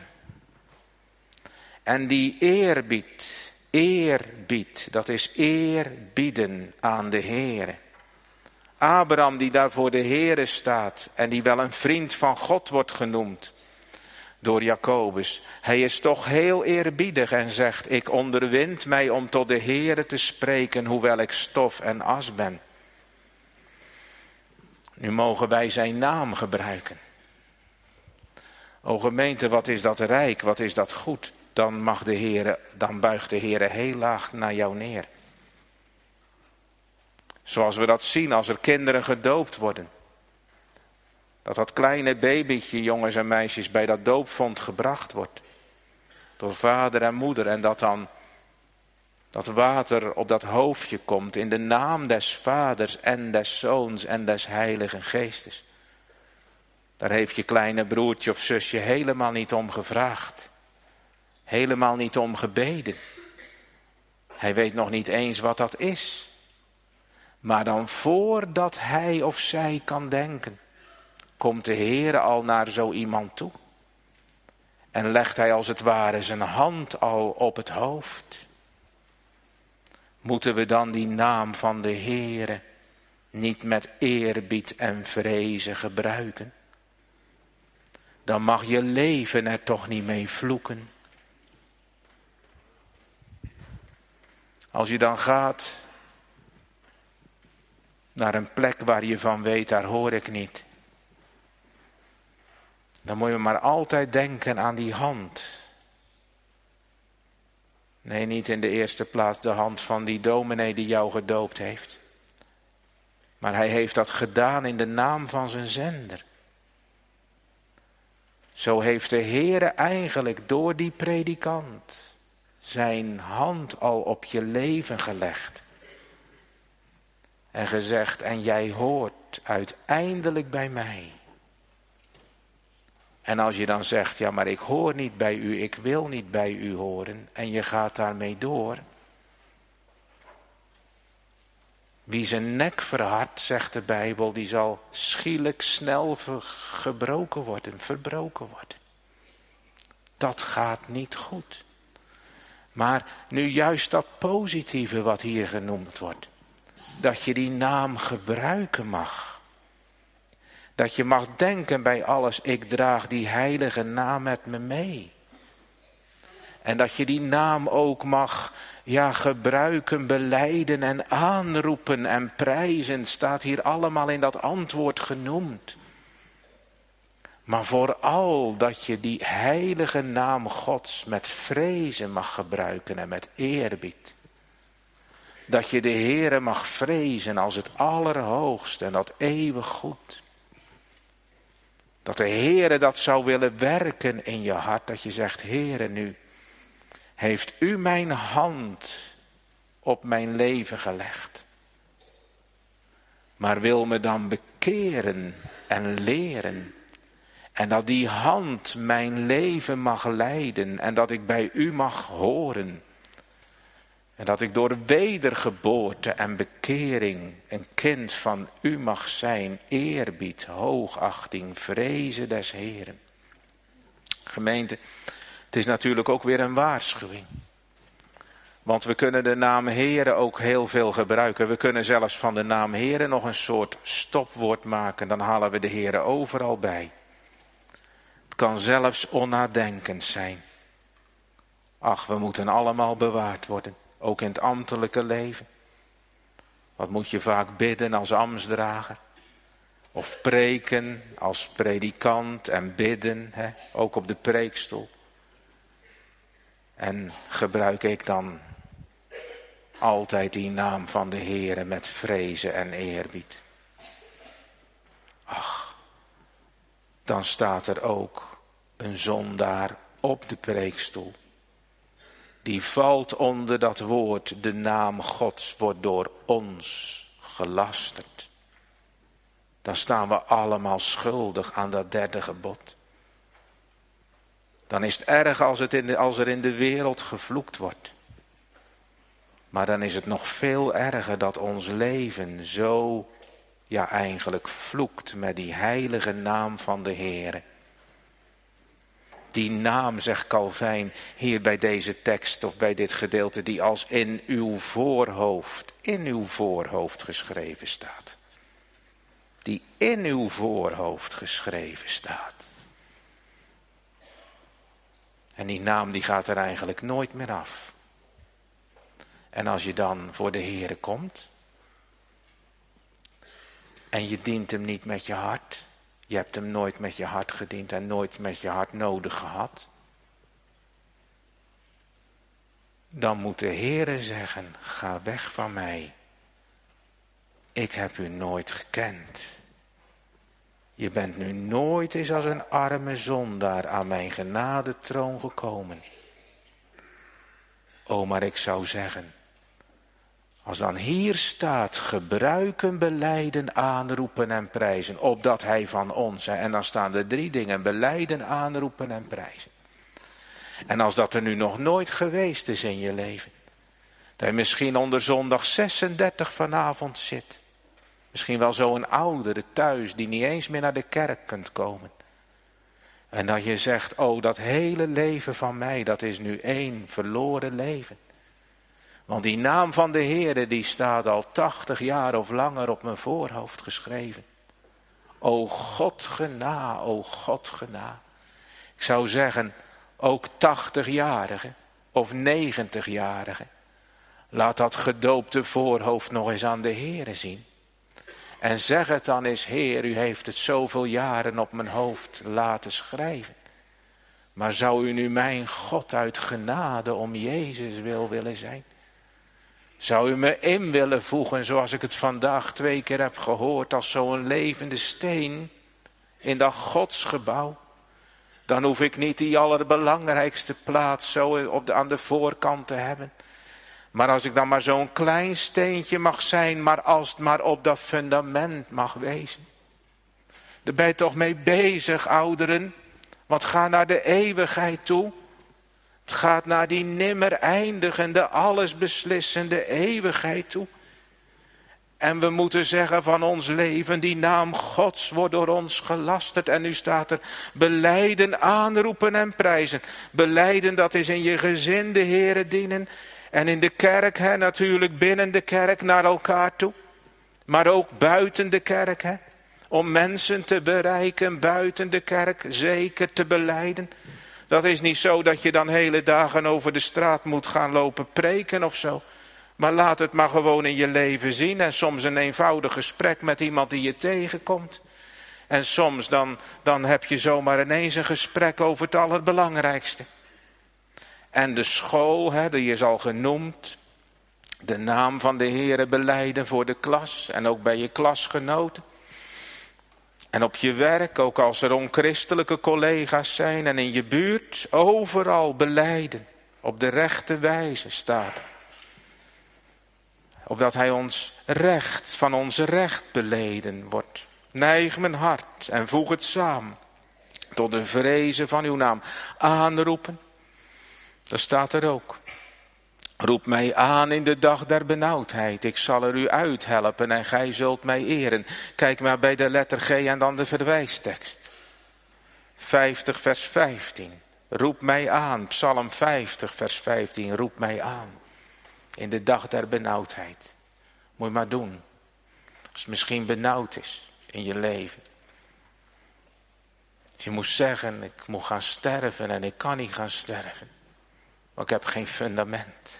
En die eerbied, eerbied, dat is eerbieden aan de Heer. Abraham die daar voor de Heere staat en die wel een vriend van God wordt genoemd door Jacobus. Hij is toch heel eerbiedig en zegt, ik onderwind mij om tot de Heere te spreken, hoewel ik stof en as ben. Nu mogen wij zijn naam gebruiken. O gemeente, wat is dat rijk, wat is dat goed. Dan mag de Heere, dan buigt de Heere heel laag naar jou neer. Zoals we dat zien als er kinderen gedoopt worden. Dat dat kleine babytje, jongens en meisjes, bij dat doopvont gebracht wordt. Door vader en moeder. En dat dan dat water op dat hoofdje komt in de naam des vaders en des zoons en des heiligen geestes. Daar heeft je kleine broertje of zusje helemaal niet om gevraagd. Helemaal niet om gebeden. Hij weet nog niet eens wat dat is. Maar dan voordat hij of zij kan denken, komt de Heere al naar zo iemand toe. En legt hij als het ware zijn hand al op het hoofd. Moeten we dan die naam van de Heere niet met eerbied en vrezen gebruiken? Dan mag je leven er toch niet mee vloeken. Als je dan gaat naar een plek waar je van weet, daar hoor ik niet. Dan moet je maar altijd denken aan die hand. Nee, niet in de eerste plaats de hand van die dominee die jou gedoopt heeft. Maar hij heeft dat gedaan in de naam van zijn zender. Zo heeft de Heere eigenlijk door die predikant zijn hand al op je leven gelegd. En gezegd, en jij hoort uiteindelijk bij mij. En als je dan zegt, ja maar ik hoor niet bij u, ik wil niet bij u horen. En je gaat daarmee door. Wie zijn nek verhardt, zegt de Bijbel, die zal schielijk snel gebroken worden, verbroken worden. Dat gaat niet goed. Maar nu juist dat positieve wat hier genoemd wordt. Dat je die naam gebruiken mag. Dat je mag denken bij alles, ik draag die heilige naam met me mee. En dat je die naam ook mag ja, gebruiken, belijden en aanroepen en prijzen. Staat hier allemaal in dat antwoord genoemd. Maar vooral dat je die heilige naam Gods met vrezen mag gebruiken en met eerbied. Dat je de Heere mag vrezen als het allerhoogste en dat eeuwig goed. Dat de Heere dat zou willen werken in je hart. Dat je zegt, Heere, nu heeft u mijn hand op mijn leven gelegd. Maar wil me dan bekeren en leren. En dat die hand mijn leven mag leiden. En dat ik bij u mag horen. En dat ik door wedergeboorte en bekering een kind van u mag zijn. Eerbied, hoogachting, vrezen des Heeren. Gemeente, het is natuurlijk ook weer een waarschuwing. Want we kunnen de naam Heere ook heel veel gebruiken. We kunnen zelfs van de naam Heere nog een soort stopwoord maken. Dan halen we de Heere overal bij. Het kan zelfs onnadenkend zijn. Ach, we moeten allemaal bewaard worden. Ook in het ambtelijke leven. Wat moet je vaak bidden als ambtsdrager? Of preken als predikant en bidden, hè? Ook op de preekstoel. En gebruik ik dan altijd die naam van de Heere met vrezen en eerbied. Ach, dan staat er ook een zondaar op de preekstoel. Die valt onder dat woord, de naam Gods wordt door ons gelasterd. Dan staan we allemaal schuldig aan dat derde gebod. Dan is het erg als, het in de, als er in de wereld gevloekt wordt. Maar dan is het nog veel erger dat ons leven zo, ja eigenlijk vloekt met die heilige naam van de Heere. Die naam, zegt Calvijn, hier bij deze tekst of bij dit gedeelte, die als in uw voorhoofd, in uw voorhoofd geschreven staat. Die in uw voorhoofd geschreven staat. En die naam die gaat er eigenlijk nooit meer af. En als je dan voor de Heere komt en je dient hem niet met je hart. Je hebt hem nooit met je hart gediend en nooit met je hart nodig gehad. Dan moet de Heere zeggen, ga weg van mij. Ik heb u nooit gekend. Je bent nu nooit eens als een arme zondaar aan mijn genadetroon gekomen. O, maar ik zou zeggen, als dan hier staat, gebruiken, belijden, aanroepen en prijzen, opdat hij van ons, en dan staan er drie dingen, belijden, aanroepen en prijzen. En als dat er nu nog nooit geweest is in je leven, dat je misschien onder zondag zesendertig vanavond zit, misschien wel zo'n oudere thuis die niet eens meer naar de kerk kunt komen. En dat je zegt, oh dat hele leven van mij, dat is nu één verloren leven. Want die naam van de Heere die staat al tachtig jaar of langer op mijn voorhoofd geschreven. O God gena, o God gena. Ik zou zeggen, ook tachtigjarigen of negentigjarigen. Laat dat gedoopte voorhoofd nog eens aan de Heere zien. En zeg het dan eens, Heer, u heeft het zoveel jaren op mijn hoofd laten schrijven. Maar zou u nu mijn God uit genade om Jezus wil willen zijn? Zou u me in willen voegen zoals ik het vandaag twee keer heb gehoord als zo'n levende steen in dat godsgebouw? Dan hoef ik niet die allerbelangrijkste plaats zo op de, aan de voorkant te hebben. Maar als ik dan maar zo'n klein steentje mag zijn, maar als het maar op dat fundament mag wezen. Daar ben je toch mee bezig, ouderen? Want ga naar de eeuwigheid toe. Het gaat naar die nimmer eindigende, allesbeslissende eeuwigheid toe. En we moeten zeggen van ons leven, die naam Gods wordt door ons gelasterd. En nu staat er, belijden, aanroepen en prijzen. Belijden, dat is in je gezin de Heere dienen. En in de kerk, hè, natuurlijk binnen de kerk naar elkaar toe. Maar ook buiten de kerk, hè. Om mensen te bereiken buiten de kerk, zeker te belijden. Dat is niet zo dat je dan hele dagen over de straat moet gaan lopen preken of zo. Maar laat het maar gewoon in je leven zien. En soms een eenvoudig gesprek met iemand die je tegenkomt. En soms dan, dan heb je zomaar ineens een gesprek over het allerbelangrijkste. En de school, hè, die is al genoemd. De naam van de Heere belijden voor de klas en ook bij je klasgenoten. En op je werk, ook als er onchristelijke collega's zijn en in je buurt, overal belijden. Op de rechte wijze staat er. Opdat hij ons recht, van ons recht beleden wordt. Neig mijn hart en voeg het samen. Tot de vrezen van uw naam. Aanroepen. Dat staat er ook. Roep mij aan in de dag der benauwdheid. Ik zal er u uithelpen en gij zult mij eren. Kijk maar bij de letter G en dan de verwijstekst. vijftig vers vijftien. Roep mij aan. Psalm vijftig vers vijftien. Roep mij aan. In de dag der benauwdheid. Moet je maar doen. Als het misschien benauwd is in je leven. Als je moet zeggen, ik moet gaan sterven en ik kan niet gaan sterven. Want ik heb geen fundament.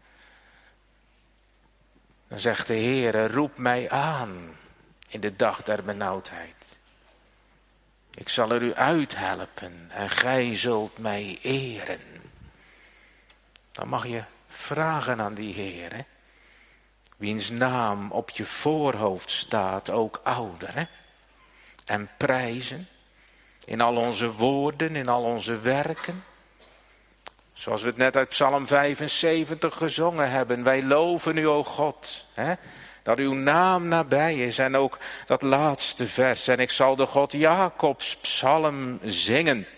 Dan zegt de Heere, roep mij aan in de dag der benauwdheid. Ik zal er u uithelpen en gij zult mij eren. Dan mag je vragen aan die Heere, wiens naam op je voorhoofd staat, ook ouder. Hè? En prijzen in al onze woorden, in al onze werken. Zoals we het net uit Psalm vijfenzeventig gezongen hebben. Wij loven u, o God, hè, dat uw naam nabij is. En ook dat laatste vers. En ik zal de God Jacobs psalm zingen.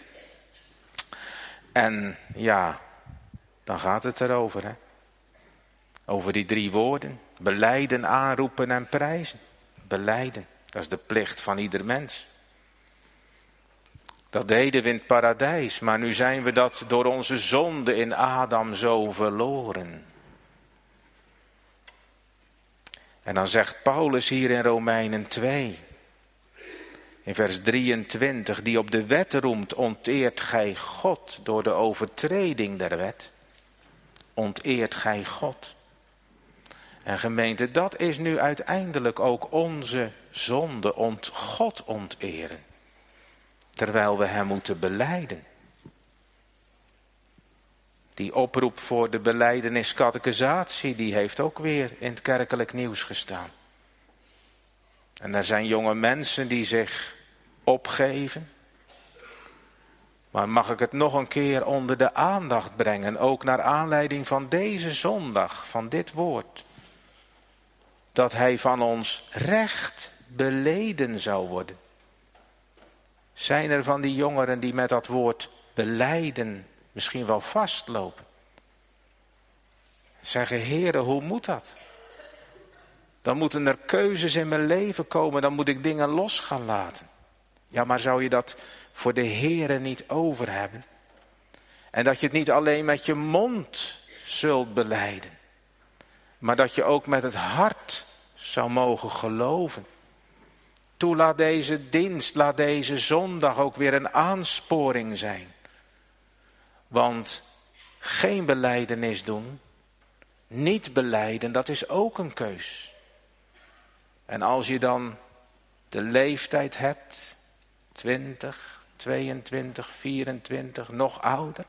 En ja, dan gaat het erover. Hè? Over die drie woorden. Belijden, aanroepen en prijzen. Belijden, dat is de plicht van ieder mens. Dat deden we in het paradijs, maar nu zijn we dat door onze zonde in Adam zo verloren. En dan zegt Paulus hier in Romeinen twee, in vers drieëntwintig, die op de wet roemt, onteert gij God door de overtreding der wet. Onteert gij God. En gemeente, dat is nu uiteindelijk ook onze zonde, ont God onteren. Terwijl we hem moeten belijden. Die oproep voor de belijdenis catechisatie, die heeft ook weer in het kerkelijk nieuws gestaan. En er zijn jonge mensen die zich opgeven. Maar mag ik het nog een keer onder de aandacht brengen, ook naar aanleiding van deze zondag, van dit woord. Dat hij van ons recht beleden zou worden. Zijn er van die jongeren die met dat woord belijden misschien wel vastlopen? Zeggen, Heere, hoe moet dat? Dan moeten er keuzes in mijn leven komen, dan moet ik dingen los gaan laten. Ja, maar zou je dat voor de Heere niet over hebben? En dat je het niet alleen met je mond zult belijden, maar dat je ook met het hart zou mogen geloven. Toe, laat deze dienst, laat deze zondag ook weer een aansporing zijn. Want geen belijdenis doen, niet belijden, dat is ook een keus. En als je dan de leeftijd hebt, twintig, tweeëntwintig, vierentwintig, nog ouder.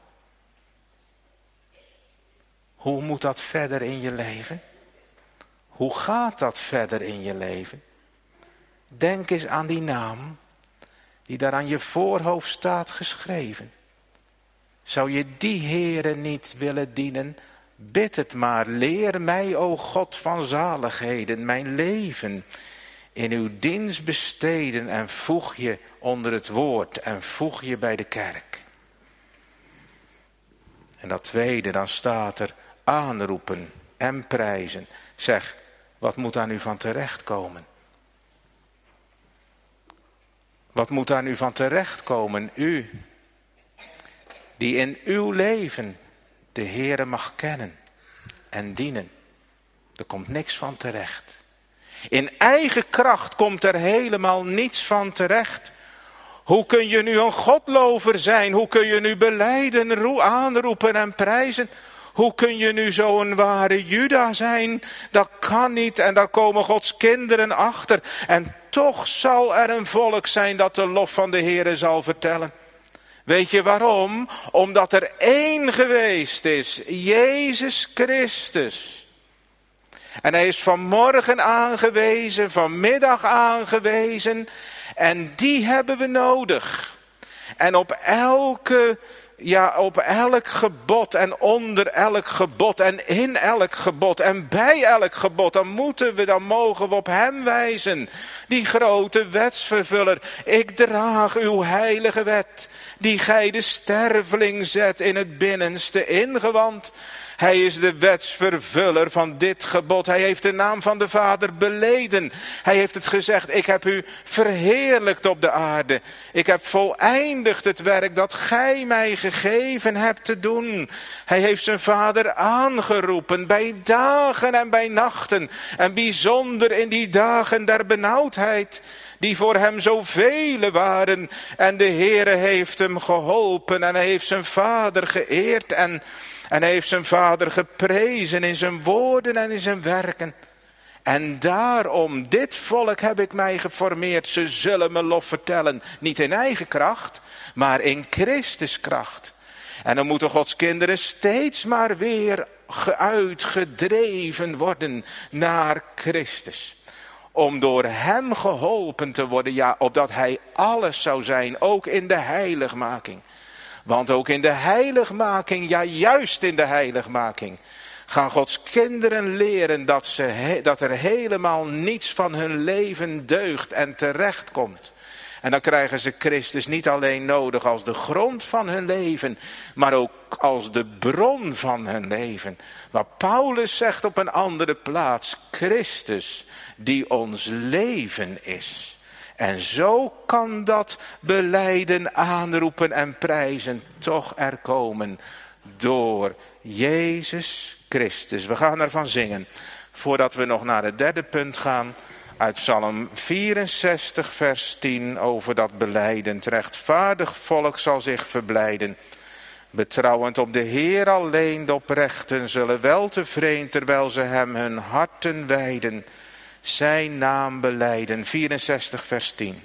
Hoe moet dat verder in je leven? Hoe gaat dat verder in je leven? Denk eens aan die naam die daar aan je voorhoofd staat geschreven. Zou je die Heere niet willen dienen? Bid het maar, leer mij, o God van zaligheden, mijn leven in uw dienst besteden en voeg je onder het woord en voeg je bij de kerk. En dat tweede, dan staat er aanroepen en prijzen. Zeg, wat moet daar nu van terechtkomen? Wat moet daar nu van terechtkomen? U, die in uw leven de Heere mag kennen en dienen. Er komt niks van terecht. In eigen kracht komt er helemaal niets van terecht. Hoe kun je nu een godlover zijn? Hoe kun je nu belijden, aanroepen en prijzen? Hoe kun je nu zo'n ware Juda zijn? Dat kan niet en daar komen Gods kinderen achter. En toch zal er een volk zijn dat de lof van de Heere zal vertellen. Weet je waarom? Omdat er één geweest is, Jezus Christus. En hij is vanmorgen aangewezen, vanmiddag aangewezen. En die hebben we nodig. En op elke, ja, op elk gebod en onder elk gebod en in elk gebod en bij elk gebod, dan moeten we, dan mogen we op hem wijzen. Die grote wetsvervuller. Ik draag uw heilige wet, die gij de sterveling zet in het binnenste ingewand. Hij is de wetsvervuller van dit gebod. Hij heeft de naam van de Vader beleden. Hij heeft het gezegd, ik heb u verheerlijkt op de aarde. Ik heb voleindigd het werk dat gij mij gegeven hebt te doen. Hij heeft zijn Vader aangeroepen bij dagen en bij nachten. En bijzonder in die dagen der benauwdheid, die voor hem zoveel waren. En de Heere heeft hem geholpen en hij heeft zijn Vader geëerd en... En hij heeft zijn Vader geprezen in zijn woorden en in zijn werken. En daarom, dit volk heb ik mij geformeerd. Ze zullen me lof vertellen. Niet in eigen kracht, maar in Christus kracht. En dan moeten Gods kinderen steeds maar weer uitgedreven worden naar Christus. Om door hem geholpen te worden, ja, opdat hij alles zou zijn, ook in de heiligmaking. Want ook in de heiligmaking, ja juist in de heiligmaking, gaan Gods kinderen leren dat, ze, dat er helemaal niets van hun leven deugt en terecht komt. En dan krijgen ze Christus niet alleen nodig als de grond van hun leven, maar ook als de bron van hun leven. Wat Paulus zegt op een andere plaats, Christus die ons leven is. En zo kan dat belijden, aanroepen en prijzen toch er komen door Jezus Christus. We gaan ervan zingen. Voordat we nog naar het derde punt gaan. Uit Psalm vierenzestig vers tien over dat belijden. Het rechtvaardig volk zal zich verblijden. Betrouwend op de Heer alleen de oprechten zullen wel tevreden terwijl ze hem hun harten wijden. Zijn naam belijden. vierenzestig vers tien.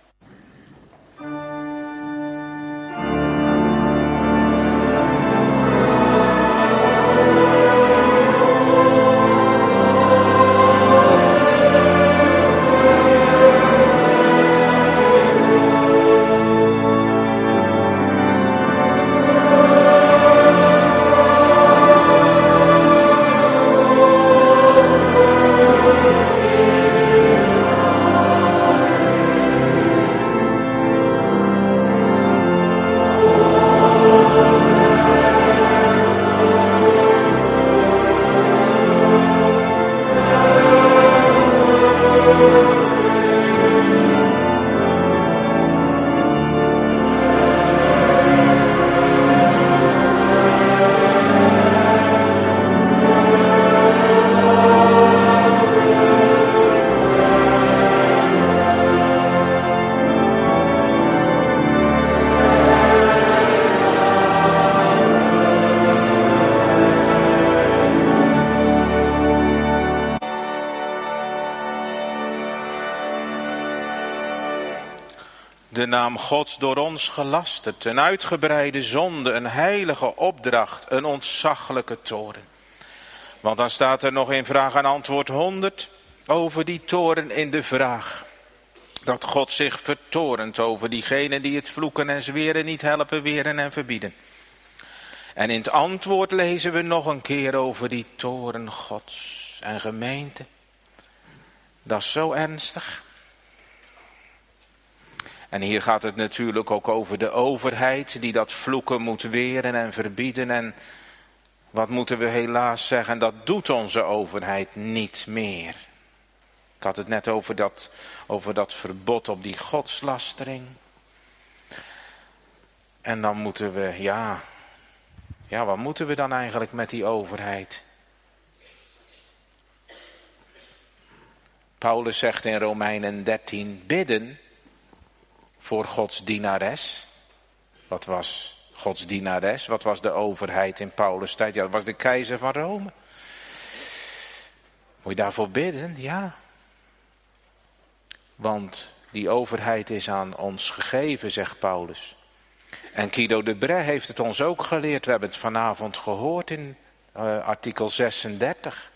De naam Gods door ons gelasterd, een uitgebreide zonde, een heilige opdracht, een ontzaglijke toorn. Want dan staat er nog in vraag en antwoord honderd over die toorn in de vraag. Dat God zich vertorent over diegenen die het vloeken en zweren niet helpen, weren en verbieden. En in het antwoord lezen we nog een keer over die toorn Gods. En gemeente, dat is zo ernstig. En hier gaat het natuurlijk ook over de overheid die dat vloeken moet weren en verbieden. En wat moeten we helaas zeggen, dat doet onze overheid niet meer. Ik had het net over dat, over dat verbod op die godslastering. En dan moeten we, ja, ja, wat moeten we dan eigenlijk met die overheid? Paulus zegt in Romeinen dertien, bidden voor Gods dienares. Wat was Gods dienares? Wat was de overheid in Paulus' tijd? Ja, dat was de keizer van Rome. Moet je daarvoor bidden? Ja. Want die overheid is aan ons gegeven, zegt Paulus. En Guido de Brès heeft het ons ook geleerd. We hebben het vanavond gehoord in uh, artikel zesendertig.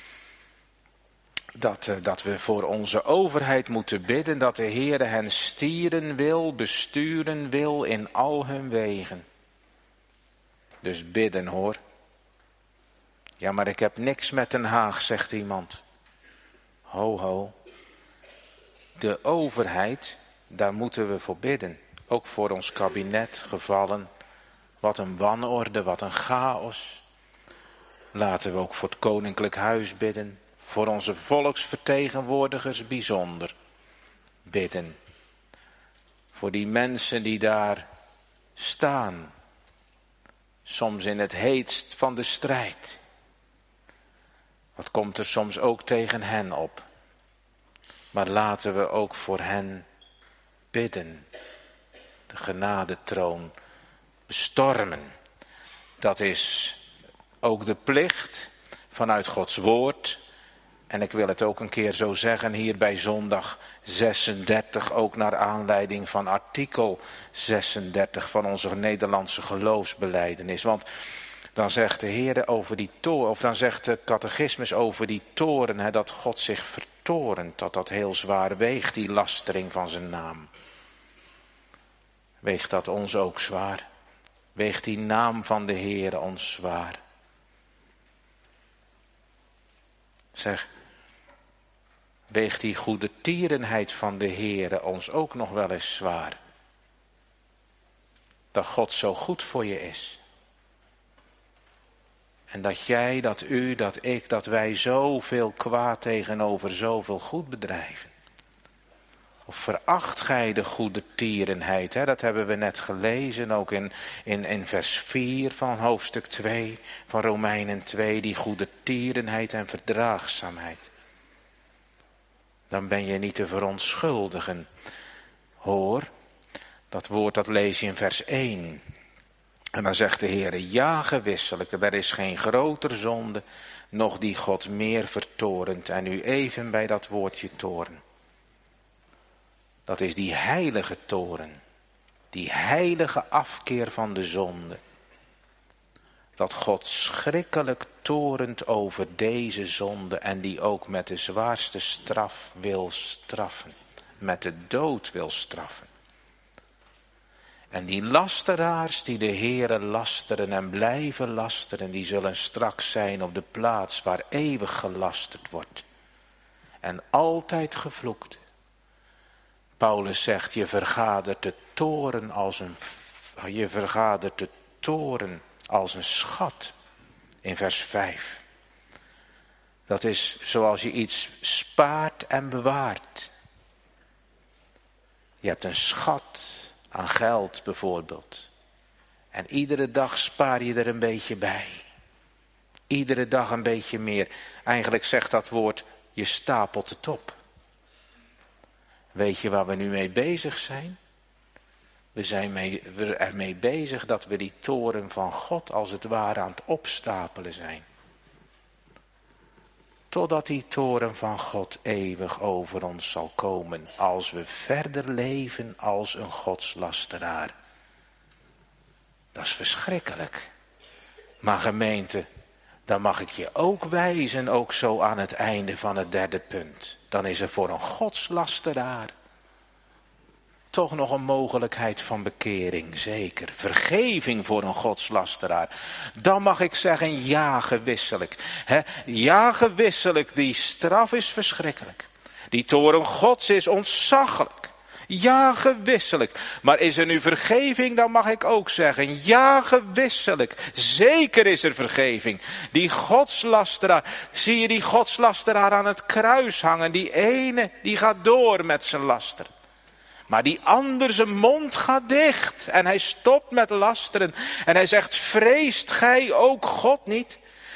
Dat, uh, dat we voor onze overheid moeten bidden dat de Heere hen stieren wil, besturen wil in al hun wegen. Dus bidden hoor. Ja, maar ik heb niks met Den Haag, zegt iemand. Ho, ho. De overheid, daar moeten we voor bidden. Ook voor ons kabinet gevallen. Wat een wanorde, wat een chaos. Laten we ook voor het koninklijk huis bidden. Voor onze volksvertegenwoordigers bijzonder bidden. Voor die mensen die daar staan. Soms in het heetst van de strijd. Wat komt er soms ook tegen hen op. Maar laten we ook voor hen bidden. De genadetroon bestormen. Dat is ook de plicht vanuit Gods woord. En ik wil het ook een keer zo zeggen hier bij zondag zesendertig. Ook naar aanleiding van artikel zesendertig van onze Nederlandse geloofsbelijdenis. Want dan zegt de Heer over die toren, of dan zegt de catechismus over die toren, hè, dat God zich vertorent, dat dat heel zwaar weegt, die lastering van zijn naam. Weegt dat ons ook zwaar? Weegt die naam van de Heer ons zwaar? Zeg, weegt die goede tierenheid van de Heer ons ook nog wel eens zwaar? Dat God zo goed voor je is. En dat jij, dat u, dat ik, dat wij zoveel kwaad tegenover zoveel goed bedrijven. Of veracht gij de goede tierenheid? Hè? Dat hebben we net gelezen, ook in, in, in vers vier van hoofdstuk twee van Romeinen twee. Die goede tierenheid en verdraagzaamheid. Dan ben je niet te verontschuldigen. Hoor, dat woord dat lees je in vers één. En dan zegt de Heer, ja gewisselijk, er is geen groter zonde, noch die God meer vertorent. En nu even bij dat woordje toren. Dat is die heilige toren, die heilige afkeer van de zonde. Dat God schrikkelijk torent over deze zonde en die ook met de zwaarste straf wil straffen, met de dood wil straffen. En die lasteraars die de Heere lasteren en blijven lasteren, die zullen straks zijn op de plaats waar eeuwig gelasterd wordt. En altijd gevloekt. Paulus zegt, je vergadert de toren als een, je vergadert de toren als een schat. In vers vijf. Dat is zoals je iets spaart en bewaart. Je hebt een schat aan geld bijvoorbeeld. En iedere dag spaar je er een beetje bij. Iedere dag een beetje meer. Eigenlijk zegt dat woord, je stapelt het op. Weet je waar we nu mee bezig zijn? We zijn mee, we ermee bezig dat we die toren van God als het ware aan het opstapelen zijn. Totdat die toren van God eeuwig over ons zal komen. Als we verder leven als een godslasteraar. Dat is verschrikkelijk. Maar gemeente, dan mag ik je ook wijzen, ook zo aan het einde van het derde punt. Dan is er voor een godslasteraar toch nog een mogelijkheid van bekering, zeker. Vergeving voor een godslasteraar. Dan mag ik zeggen, ja gewisselijk. He, ja gewisselijk, die straf is verschrikkelijk. Die toren Gods is ontzaglijk. Ja gewisselijk. Maar is er nu vergeving, dan mag ik ook zeggen, ja gewisselijk. Zeker is er vergeving. Die godslasteraar, zie je die godslasteraar aan het kruis hangen. Die ene, die gaat door met zijn laster. Maar die ander, zijn mond gaat dicht. En hij stopt met lasteren. En hij zegt, vreest gij ook God niet?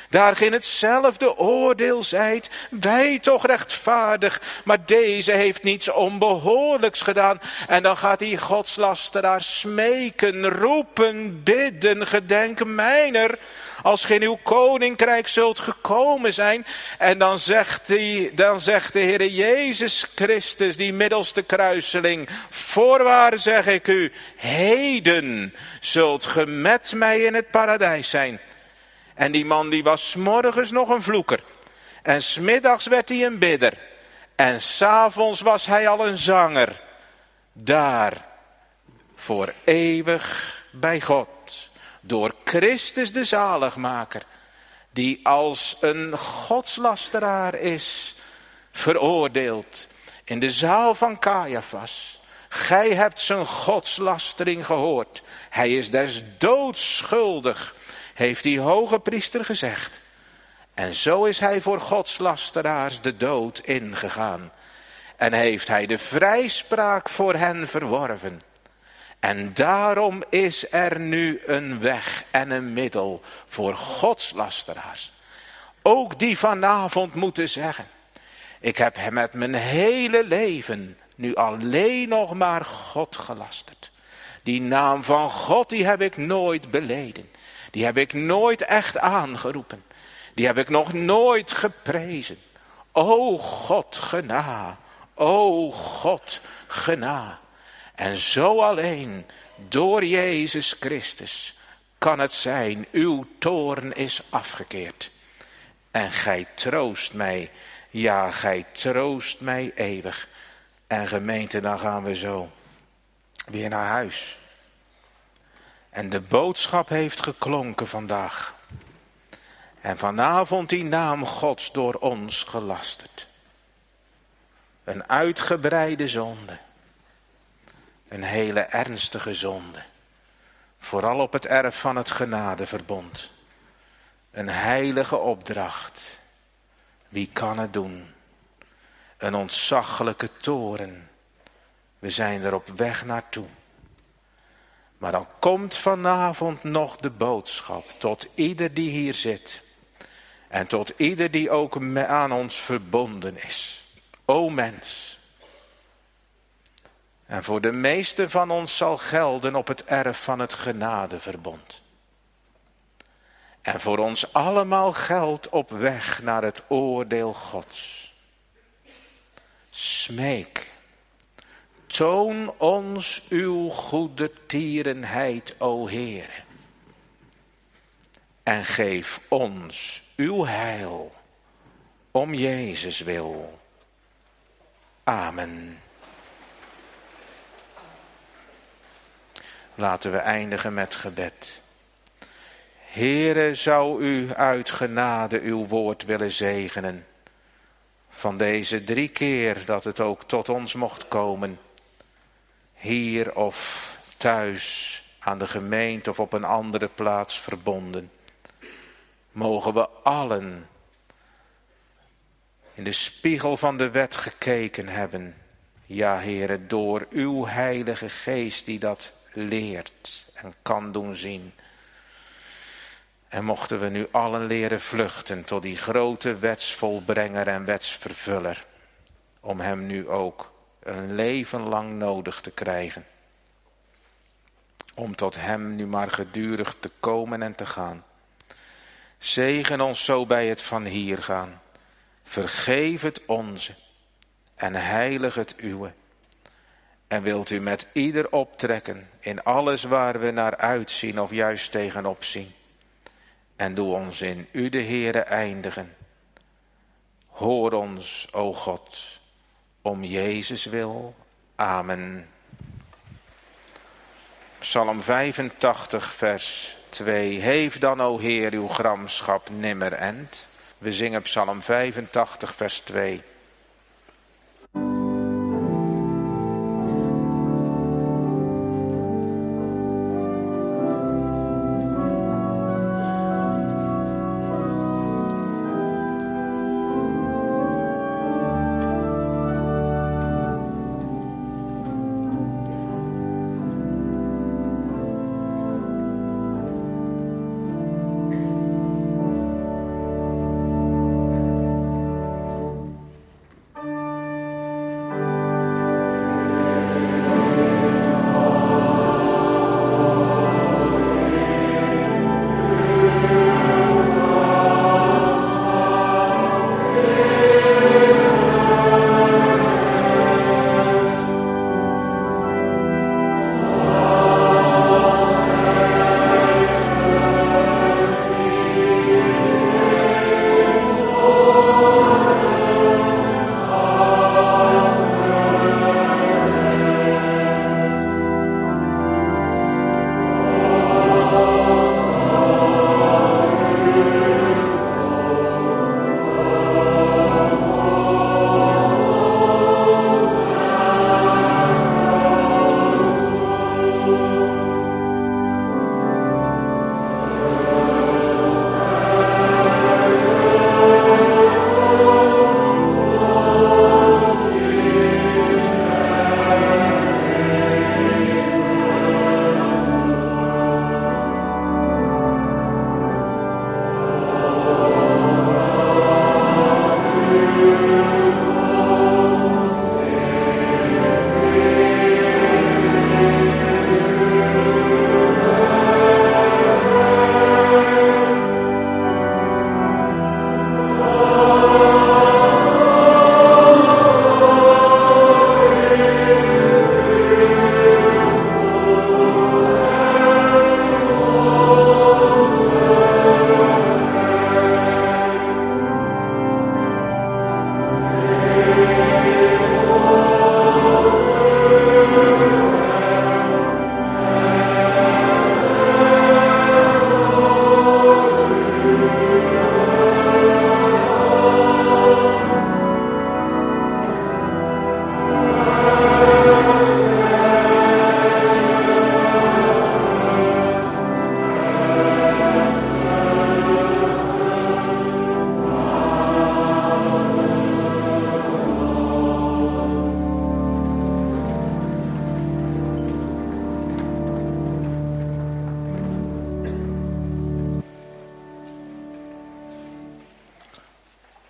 Daar in hetzelfde oordeel zijt, wij toch rechtvaardig, maar deze heeft niets onbehoorlijks gedaan. En dan gaat die godslasteraar smeken, roepen, bidden, gedenk mijner, als ge in uw koninkrijk zult gekomen zijn. En dan zegt, die, dan zegt de Heere Jezus Christus, die middelste kruiseling, voorwaar zeg ik u, heden zult ge met mij in het paradijs zijn. En die man die was 's morgens nog een vloeker. En 's middags werd hij een bidder. En 's avonds was hij al een zanger. Daar voor eeuwig bij God. Door Christus de zaligmaker. Die als een godslasteraar is veroordeeld. In de zaal van Caiaphas. Gij hebt zijn godslastering gehoord. Hij is des doods schuldig. Heeft die hoge priester gezegd. En zo is hij voor godslasteraars de dood ingegaan. En heeft hij de vrijspraak voor hen verworven. En daarom is er nu een weg en een middel voor godslasteraars. Ook die vanavond moeten zeggen. Ik heb hem met mijn hele leven nu alleen nog maar God gelasterd. Die naam van God die heb ik nooit beleden. Die heb ik nooit echt aangeroepen. Die heb ik nog nooit geprezen. O God, gena. O God, gena. En zo alleen, door Jezus Christus, kan het zijn, uw toorn is afgekeerd. En gij troost mij, ja, gij troost mij eeuwig. En gemeente, dan gaan we zo weer naar huis. En de boodschap heeft geklonken vandaag. En vanavond die naam Gods door ons gelasterd. Een uitgebreide zonde. Een hele ernstige zonde. Vooral op het erf van het genadeverbond. Een heilige opdracht. Wie kan het doen? Een ontzaglijke toren. We zijn er op weg naartoe. Maar dan komt vanavond nog de boodschap tot ieder die hier zit. En tot ieder die ook aan ons verbonden is. O mens. En voor de meeste van ons zal gelden op het erf van het genadeverbond. En voor ons allemaal geldt op weg naar het oordeel Gods. Smeek. Toon ons uw goede tierenheid, o Heere. En geef ons uw heil, om Jezus wil. Amen. Laten we eindigen met gebed. Heere, zou u uit genade uw woord willen zegenen. Van deze drie keer dat het ook tot ons mocht komen. Hier of thuis, aan de gemeente of op een andere plaats verbonden. Mogen we allen in de spiegel van de wet gekeken hebben. Ja, Heere, door uw heilige geest die dat leert en kan doen zien. En mochten we nu allen leren vluchten tot die grote wetsvolbrenger en wetsvervuller. Om hem nu ook een leven lang nodig te krijgen. Om tot hem nu maar gedurig te komen en te gaan. Zegen ons zo bij het van hier gaan. Vergeef het onze en heilig het uwe. En wilt u met ieder optrekken in alles waar we naar uitzien of juist tegenop zien. En doe ons in u de Heere eindigen. Hoor ons, o God, om Jezus wil. Amen. Psalm vijfentachtig, vers twee. Heef dan, o Heer, uw gramschap nimmer end. We zingen Psalm vijfentachtig, vers twee.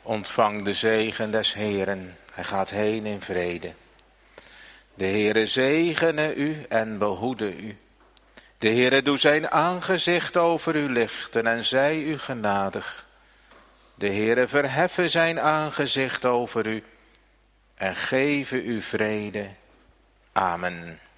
Ontvang de zegen des Heeren. Hij gaat heen in vrede. De Heere zegene u en behoede u. De Heere doe zijn aangezicht over u lichten en zij u genadig. De Heere verheffe zijn aangezicht over u en geven u vrede. Amen.